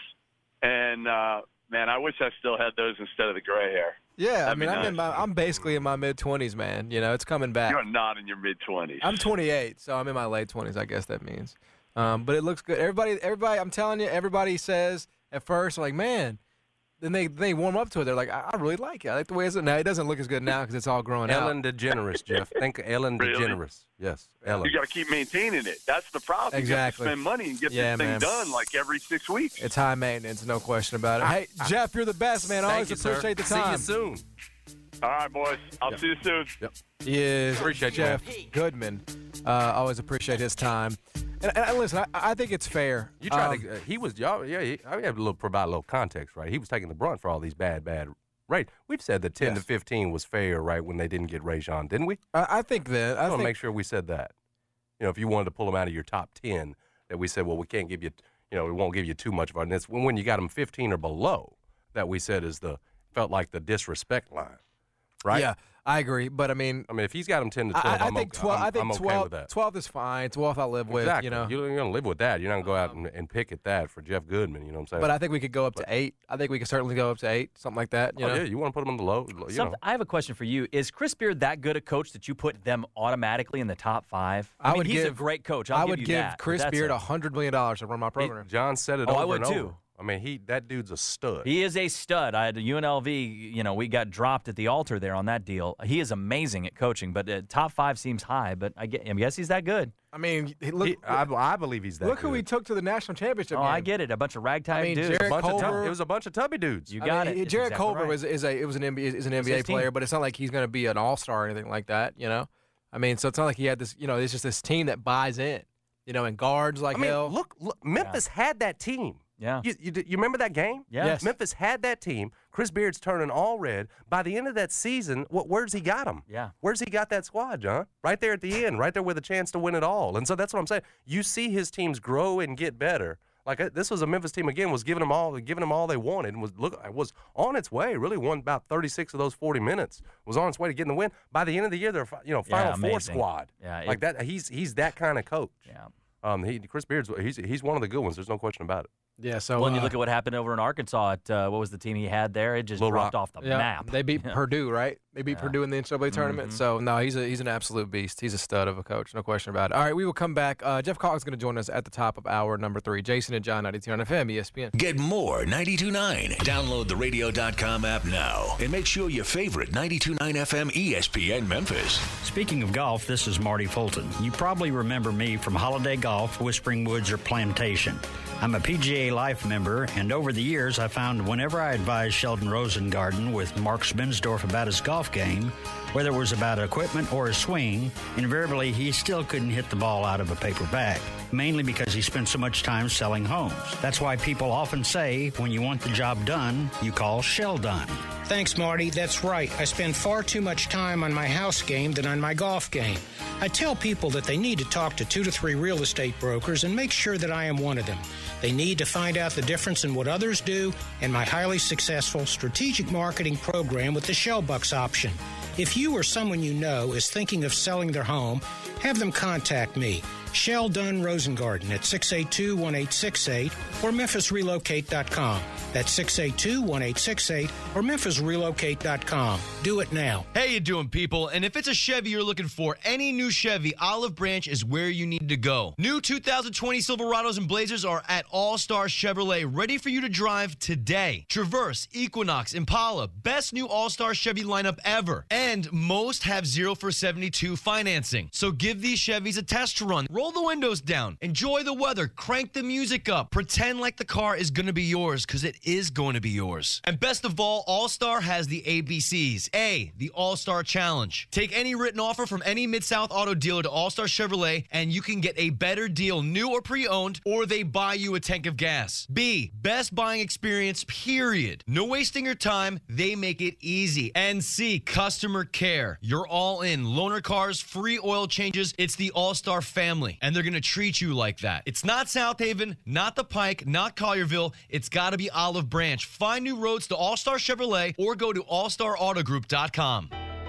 and uh, man, I wish I still had those instead of the gray hair. Yeah, I That'd be mean, I'm in nice. my I'm basically in my mid twenties, man. You know, it's coming back. You're not in your mid twenties. I'm twenty-eight, so I'm in my late twenties. I guess that means. Um, but it looks good. Everybody, everybody. I'm telling you, everybody says at first, like, man. Then they they warm up to it. They're like, I, I really like it. I like the way it's now. It doesn't look as good now because it's all growing out. Ellen DeGeneres, Jeff. Think Ellen Really? DeGeneres. Yes, Ellen. You got to keep maintaining it. That's the problem. Exactly. You got to spend money and get Yeah, this thing man. done like every six weeks. It's high maintenance, no question about it. Hey, Jeff, you're the best, man. Thank Always you, sir. appreciate the See you time. soon. All right, boys. I'll see you soon. Yep. Yes, Appreciate you, Jeff Goodman. Uh, always appreciate his time. And, and listen, I, I think it's fair. You tried Um, to. Uh, he was. Y'all, yeah. He, I have to little, provide a little context, right? He was taking the brunt for all these bad, bad. Right. We've said that ten Yes. to fifteen was fair, right? When they didn't get Rajon, didn't we? I, I think that. I I want to think make sure we said that. You know, if you wanted to pull them out of your top ten, that we said, well, we can't give you. You know, we won't give you too much of our. And it's when when you got them fifteen or below, that we said is the felt like the disrespect line, right? Yeah, I agree. But I mean, I mean, if he's got them ten to twelve, I, I I'm think okay, twelve. I'm, I think I'm okay twelve. with that. Twelve is fine. Twelve, I live with. Exactly. You know. You're going to live with that. You're not going to go out and, and pick at that for Jeff Goodman. You know what I'm saying? But I think we could go up to eight. I think we could certainly go up to eight, something like that. You oh, know. yeah, you want to put them on the low. You Some- know. I have a question for you. Is Chris Beard that good a coach that you put them automatically in the top five? I, I mean, would he's a give- great coach. I'll I give would you give that, but Chris that's Beard a- a hundred million dollars to run my program. John said it Oh, over I would and over. too. I mean, he that dude's a stud. He is a stud. I had U N L V, you know, we got dropped at the altar there on that deal. He is amazing at coaching, but uh, top five seems high, but I, get, I guess he's that good. I mean, he- look. He- I, I believe he's that look good. who he took to the national championship. Oh, game. I get it. A bunch of ragtag I mean, dudes. Jared a bunch of tub- Culver- it was a bunch of tubby dudes. You I got mean, it. It's Jared exactly Culver right. was is a it was an N B A is an N B A his team. player, but it's not like he's going to be an all star or anything like that. You know, I mean, so it's not like he had this. You know, it's just this team that buys in. You know, and guards like I mean, hell. look, look, Memphis had that team. Yeah. You, you, you remember that game? Yeah. Yes. Memphis had that team. Chris Beard's turning all red. By the end of that season, what, where's he got him? Yeah. Where's he got that squad, John? Right there at the end, right there with a chance to win it all. And so that's what I'm saying. You see his teams grow and get better. Like uh, this was a Memphis team again, was giving them all, giving them all they wanted, and was look was on its way. Really won about thirty-six of those forty minutes. Was on its way to getting the win. By the end of the year, they're fi- you know Yeah, Final Four amazing. squad. Yeah, like it- that. He's he's that kind of coach. Yeah. Um, he Chris Beard's he's he's one of the good ones. There's no question about it. yeah. So Well, and you uh, look at what happened over in Arkansas at, uh, what was the team he had there? It just Little dropped Rock. off the yeah, map. they beat Yeah. Purdue, right? They beat Yeah. Purdue in the N C double A tournament. Mhm. So no, he's a he's an absolute beast. He's a stud of a coach, no question about it. All right, we will come back. Uh, Jeff Cox is going to join us at the top of hour number three. Jason and John, ninety-two on F M, E S P N. Get more ninety-two point nine. Download the radio dot com app now and make sure your favorite ninety-two point nine F M E S P N Memphis. Speaking of golf, this is Marty Fulton. You probably remember me from Holiday Golf, Whispering Woods, or Plantation. I'm a P G A Life member, and over the years, I found whenever I advised Sheldon Rosengarten with Mark Spinsdorf about his golf game, whether it was about equipment or a swing, invariably he still couldn't hit the ball out of a paper bag, mainly because he spent so much time selling homes. That's why people often say, when you want the job done, you call Sheldon. Thanks, Marty. That's right. I spend far too much time on my house game than on my golf game. I tell people that they need to talk to two to three real estate brokers and make sure that I am one of them. They need to find out the difference in what others do and my highly successful strategic marketing program with the Shellbucks option. If you or someone you know is thinking of selling their home, have them contact me, Shell Dunn Rosengarten, at six eight two, one eight six eight or memphis relocate dot com. That's six eight two, one eight six eight or memphis relocate dot com. Do it now. How you doing, people? And if it's a Chevy you're looking for, any new Chevy, Olive Branch is where you need to go. New two thousand twenty Silverados and Blazers are at All-Star Chevrolet, ready for you to drive today. Traverse, Equinox, Impala, best new All-Star Chevy lineup ever. And most have zero for seventy-two financing. So give these Chevys a test run. Roll the windows down. Enjoy the weather. Crank the music up. Pretend like the car is going to be yours, because it is going to be yours. And best of all, All-Star has the A B Cs. A, the All-Star Challenge. Take any written offer from any Mid-South auto dealer to All-Star Chevrolet, and you can get a better deal, new or pre-owned, or they buy you a tank of gas. B, best buying experience, period. No wasting your time. They make it easy. And C, customer care. You're all in. Loaner cars, free oil changes. It's the All-Star family, and they're going to treat you like that. It's not South Haven, not the Pike, not Collierville. It's got to be Olive Branch. Find new roads to All-Star Chevrolet or go to all star auto group dot com.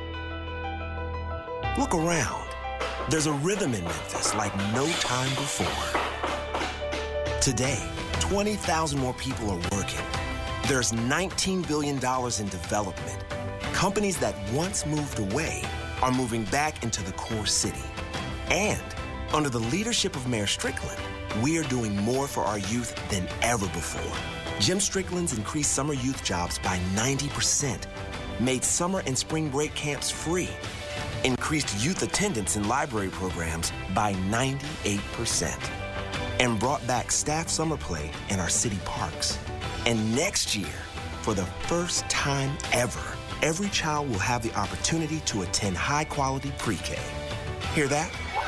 Look around. There's a rhythm in Memphis like no time before. Today, twenty thousand more people are working. There's nineteen billion dollars in development. Companies that once moved away are moving back into the core city. And under the leadership of Mayor Strickland, we are doing more for our youth than ever before. Jim Strickland's increased summer youth jobs by ninety percent, made summer and spring break camps free, increased youth attendance in library programs by ninety-eight percent, and brought back staff summer play in our city parks. And next year, for the first time ever, every child will have the opportunity to attend high-quality pre-K. Hear that?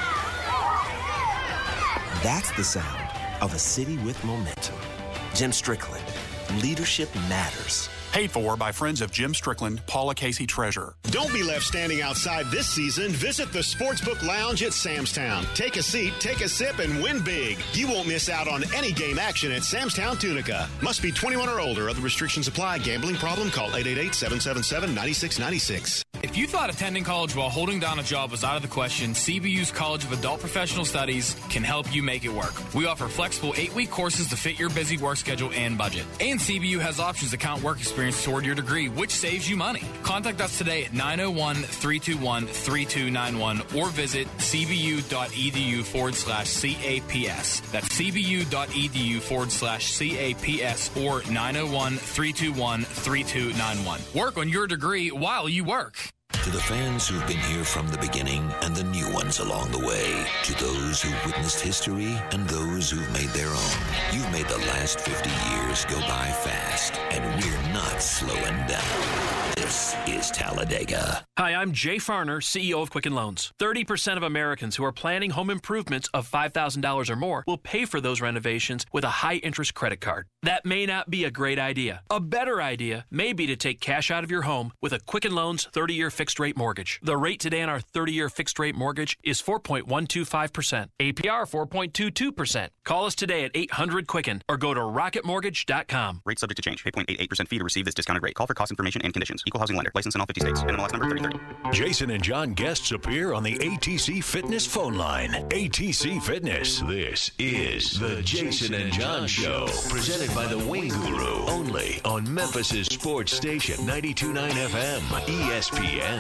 That's the sound of a city with momentum. Jim Strickland, leadership matters. Paid for by friends of Jim Strickland, Paula Casey Treasurer. Don't be left standing outside this season. Visit the Sportsbook Lounge at Sam's Town. Take a seat, take a sip, and win big. You won't miss out on any game action at Sam's Town Tunica. Must be twenty-one or older. Other restrictions apply. Gambling problem? Call eight eight eight, seven seven seven, nine six nine six. If you thought attending college while holding down a job was out of the question, C B U's College of Adult Professional Studies can help you make it work. We offer flexible eight-week courses to fit your busy work schedule and budget. And C B U has options to count work experience toward your degree, which saves you money. Contact us today at nine oh one, three two one, three two nine one or visit cbu.edu forward slash CAPS. That's cbu.edu forward slash CAPS or nine oh one, three two one, three two nine one. Work on your degree while you work. To the fans who've been here from the beginning and the new ones along the way. To those who've witnessed history and those who've made their own. You've made the last fifty years go by fast, and we're not slowing down. This is Talladega. Hi, I'm Jay Farner, C E O of Quicken Loans. thirty percent of Americans who are planning home improvements of five thousand dollars or more will pay for those renovations with a high-interest credit card. That may not be a great idea. A better idea may be to take cash out of your home with a Quicken Loans thirty-year fixed-rate mortgage. The rate today on our thirty-year fixed-rate mortgage is four point one two five percent. A P R four point two two percent. Call us today at eight hundred Quicken or go to rocket mortgage dot com. Rate subject to change. eight point eight eight percent fee to receive this discounted rate. Call for cost information and conditions. Equal housing lender. License in all fifty states. N M L S number thirty thirty. Jason and John guests appear on the A T C Fitness phone line. A T C Fitness. This is the Jason and John Show. Presented by the Wing Guru. Only on Memphis' sports station, ninety-two point nine F M, E S P N.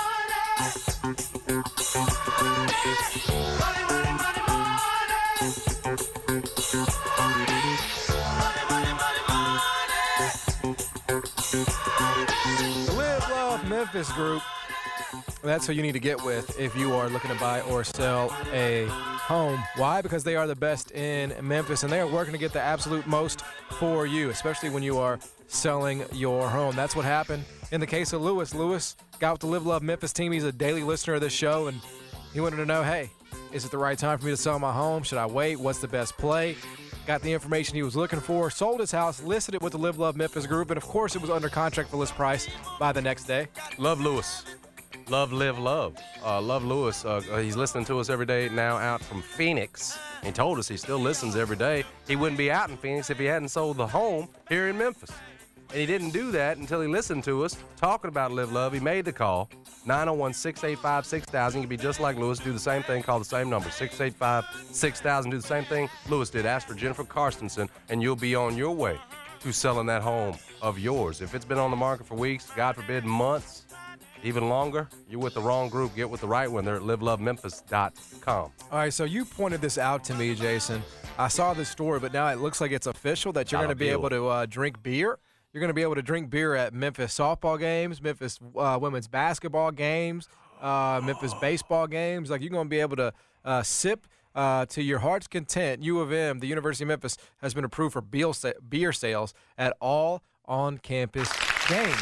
The Live Love Memphis group. That's who you need to get with if you are looking to buy or sell a home. Why? Because they are the best in Memphis, and they are working to get the absolute most for you, especially when you are selling your home. That's what happened in the case of Lewis. Lewis got with the Live Love Memphis team. He's a daily listener of this show, and he wanted to know, hey, is it the right time for me to sell my home? Should I wait? What's the best play? got the information he was looking for, sold his house, listed it with the Live Love Memphis group, and of course it was under contract for list price by the next day. Love Lewis. Love, live, love. Uh, love Lewis. Uh, he's listening to us every day now out from Phoenix. He told us he still listens every day. He wouldn't be out in Phoenix if he hadn't sold the home here in Memphis. And he didn't do that until he listened to us talking about Live Love. He made the call. nine oh one, six eight five, six thousand. You can be just like Lewis. Do the same thing. Call the same number. six eight five, six thousand. Do the same thing Lewis did. Ask for Jennifer Karstensen, and you'll be on your way to selling that home of yours. If it's been on the market for weeks, God forbid, months, even longer, you're with the wrong group. Get with the right one. They're at live love memphis dot com. All right, so you pointed this out to me, Jason. I saw this story, but now it looks like it's official that you're going to be able to uh, drink beer. You're going to be able to drink beer at Memphis softball games, Memphis uh, women's basketball games, uh, Memphis baseball games. Like, you're going to be able to uh, sip uh, to your heart's content. U of M, the University of Memphis, has been approved for beer sales at all on-campus games.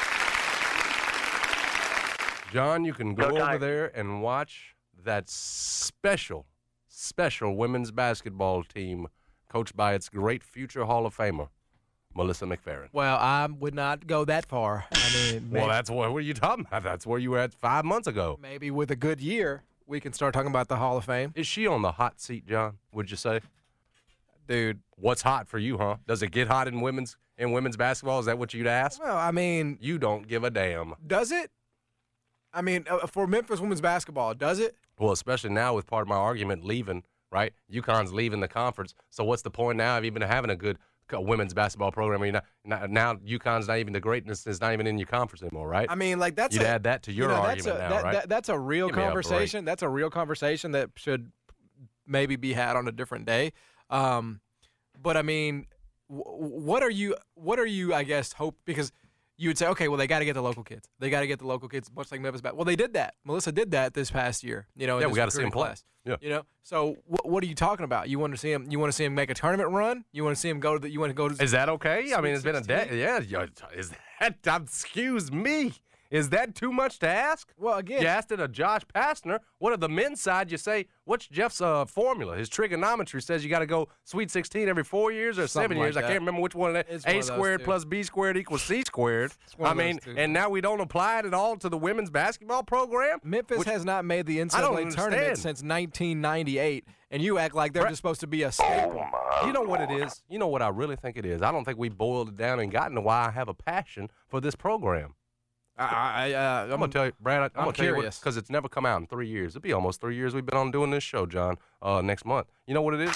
John, you can go Go over Tigers. there and watch that special, special women's basketball team coached by its great future Hall of Famer, Melissa McFerrin. Well, I would not go that far. I mean, Well, maybe, that's what, what are you talking about? That's where you were at five months ago. maybe with a good year, we can start talking about the Hall of Fame. Is she on the hot seat, John, would you say? Dude. What's hot for you, huh? Does it get hot in women's in women's basketball? Is that what you'd ask? Well, I mean. You don't give a damn. Does it? I mean, uh, for Memphis women's basketball, does it? Well, especially now with part of my argument leaving, right? UConn's leaving the conference. So what's the point now of even having a good co- women's basketball program? I mean, not, now UConn's not even the greatness is not even in your conference anymore, right? I mean, like that's You'd a, add that to your you know, argument that's a, now, that, right? That, that's a real Give me a conversation. That's a real conversation that should maybe be had on a different day. Um, but I mean, w- what are you? What are you? I guess hope because. You would say, okay, well, they got to get the local kids. They got to get the local kids, much like Memphis. Well, they did that. Melissa did that this past year. You know, in Yeah, we this gotta see 'em recruiting play. class. Yeah. You know, so wh- what are you talking about? You want to see him? You want to see him make a tournament run? You want to see him go to the? You want to go to? Is that okay? I mean, it's been a sixteen? day. Yeah, yeah, is that? Excuse me. Is that too much to ask? Well, again, you asked it of Josh Pastner. What of the men's side? You say, what's Jeff's uh, formula? His trigonometry says you got to go Sweet sixteen every four years or Something seven like years. I that. can't remember which one. It is. It's one A of those squared two. plus B squared equals C squared. one I of those mean, two. and now we don't apply it at all to the women's basketball program. Memphis Which- has not made the N C I double don't A tournament understand. since nineteen ninety-eight, and you act like they're Brett- just supposed to be a staple. You know what it is? You know what I really think it is? I don't think we boiled it down and gotten to why I have a passion for this program. I, I, uh, I'm, gonna tell you, Brad. I, I'm, I'm gonna tell you curious. because it's never come out in three years. It'll be almost three years we've been on doing this show, John. Uh, next month. You know what it is?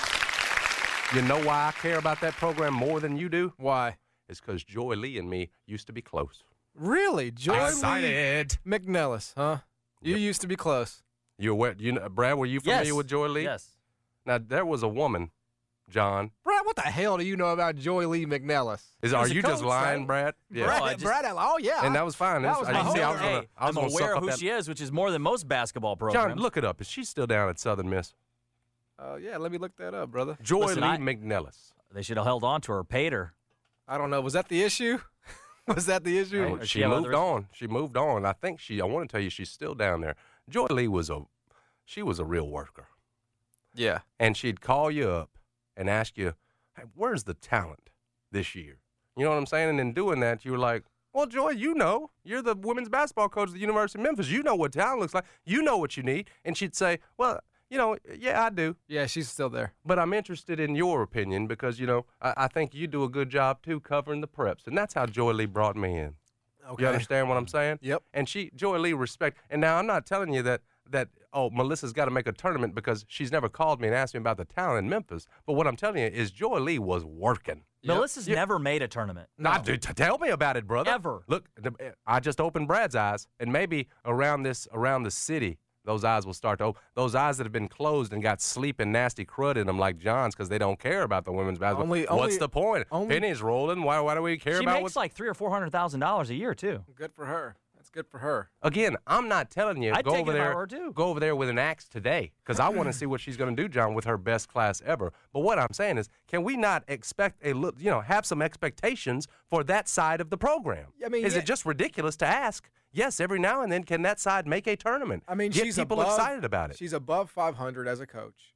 You know why I care about that program more than you do? Why? It's because Joy Lee and me used to be close. Really, Joy Excited. Lee McNellis, huh? You used to be close. You aware? You know, Brad? Were you familiar Yes. with Joy Lee? Yes. Now there was a woman, John. Brad, what the hell do you know about Joy Lee McNellis? Is He are was a you just coach, lying, right? Brad? Yeah. Brad, No, I just- Brad, oh yeah, And that was fine. That That's- was I my didn't see- I whole- was gonna- Hey, I was I'm gonna aware suck of up who that- she is, which is more than most basketball programs. John, look it up. Is she still down at Southern Miss? Oh yeah, let me look that up, brother. Joy Listen, Lee I- McNellis. They should have held on to her, paid her. I don't know. Was that the issue? was that the issue? Oh, Does she she have moved other- on. She moved on. I think she. I want to tell you, she's still down there. Joy Lee was a, she was a real worker, Yeah. and she'd call you up and ask you, "Hey, where's the talent this year?" You know what I'm saying? And in doing that, you were like, "Well, Joy, you know, you're the women's basketball coach at the University of Memphis. You know what talent looks like. You know what you need." And she'd say, "Well, you know, yeah, I do, Yeah, she's still there. but I'm interested in your opinion because you know, I, I think you do a good job too covering the preps." And that's how Joy Lee brought me in. Okay. You understand what I'm saying? Yep. And she, Joy Lee, respect. And now I'm not telling you that that oh, Melissa's got to make a tournament because she's never called me and asked me about the talent in Memphis. But what I'm telling you is Joy Lee was working. Melissa's Yeah. never made a tournament. Not to, to tell me about it, brother. Ever. Look, the, I just opened Brad's eyes, and maybe around this, around the city, those eyes will start to open. Those eyes that have been closed and got sleep and nasty crud in them like John's because they don't care about the women's basketball. Only- What's only- the point? only- Penny's rolling. Why? Why do we care She about makes what's like three or four hundred thousand dollars a year too. Good for her. That's good for her. Again, I'm not telling you I'd go take over it if I there, were too. go over there with an axe today because I want to see what she's going to do, John, with her best class ever. But what I'm saying is, can we not expect a little, you know, have some expectations for that side of the program? I mean, is yeah. it just ridiculous to ask? Yes, every now and then, can that side make a tournament? I mean, Get she's people above, excited about it. She's above five hundred as a coach.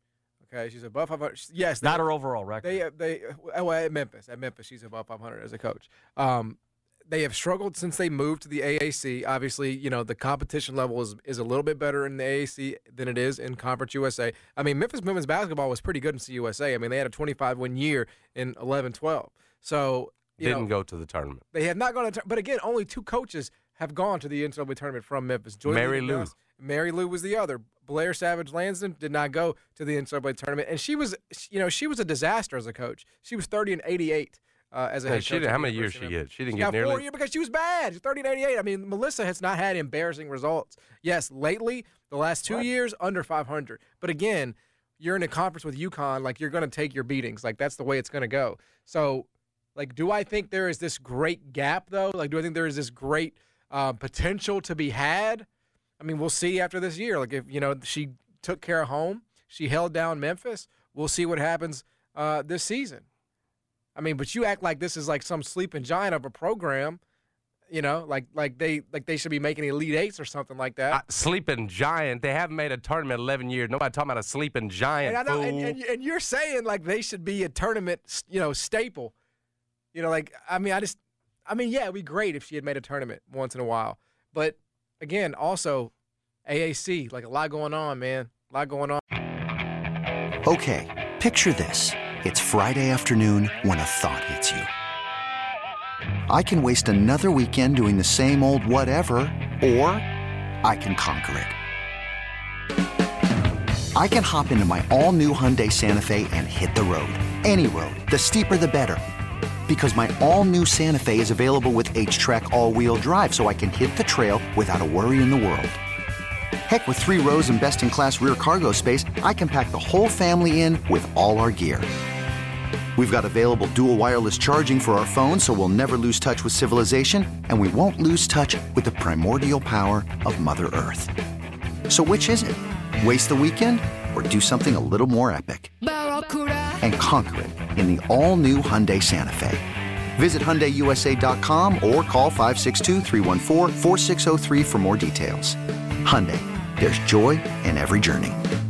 Okay, she's above five hundred. Yes, not they, her overall record. They they well at Memphis at Memphis she's above five hundred as a coach. Um, they have struggled since they moved to the A A C. Obviously, you know the competition level is is a little bit better in the A A C than it is in Conference U S A. I mean, Memphis women's basketball was pretty good in C U S A. I mean, they had a twenty-five win year in eleven twelve. So you didn't know, go to the tournament. They have not gone to. But again, only two coaches have gone to the N C double A tournament from Memphis. Joy Mary Lou. Mary Lou was the other. Blair Savage Lansden did not go to the N C double A tournament, and she was, you know, she was a disaster as a coach. She was thirty and eighty-eight uh, as a yeah, head she coach. Did, how many years she get? She didn't she get got nearly four years because she was bad. She's thirty and eighty-eight. I mean, Melissa has not had embarrassing results. Yes, lately, the last two what? years, under five hundred. But again, you're in a conference with UConn, like you're going to take your beatings. Like that's the way it's going to go. So, like, do I think there is this great gap though? Like, do I think there is this great uh, potential to be had? I mean, we'll see after this year. Like, if, you know, she took care of home, she held down Memphis, we'll see what happens uh, this season. I mean, but you act like this is like some sleeping giant of a program, you know, like like they like they should be making Elite Eights or something like that. Uh, sleeping giant. They haven't made a tournament in eleven years. Nobody talking about a sleeping giant, and I know, fool. And, and, and you're saying, like, they should be a tournament, you know, staple. You know, like, I mean, I just, I mean, yeah, it would be great if she had made a tournament once in a while. But again, also, A A C, like a lot going on, man. A lot going on. Okay, picture this. It's Friday afternoon when a thought hits you. I can waste another weekend doing the same old whatever, or I can conquer it. I can hop into my all-new Hyundai Santa Fe and hit the road. Any road. The steeper, the better. Because my all-new Santa Fe is available with H-Track all-wheel drive, so I can hit the trail without a worry in the world. Heck, with three rows and best-in-class rear cargo space, I can pack the whole family in with all our gear. We've got available dual wireless charging for our phones, so we'll never lose touch with civilization, and we won't lose touch with the primordial power of Mother Earth. So which is it? Waste the weekend or do something a little more epic? And conquer it in the all-new Hyundai Santa Fe. Visit Hyundai U S A dot com or call five six two, three one four, four six zero three for more details. Hyundai, there's joy in every journey.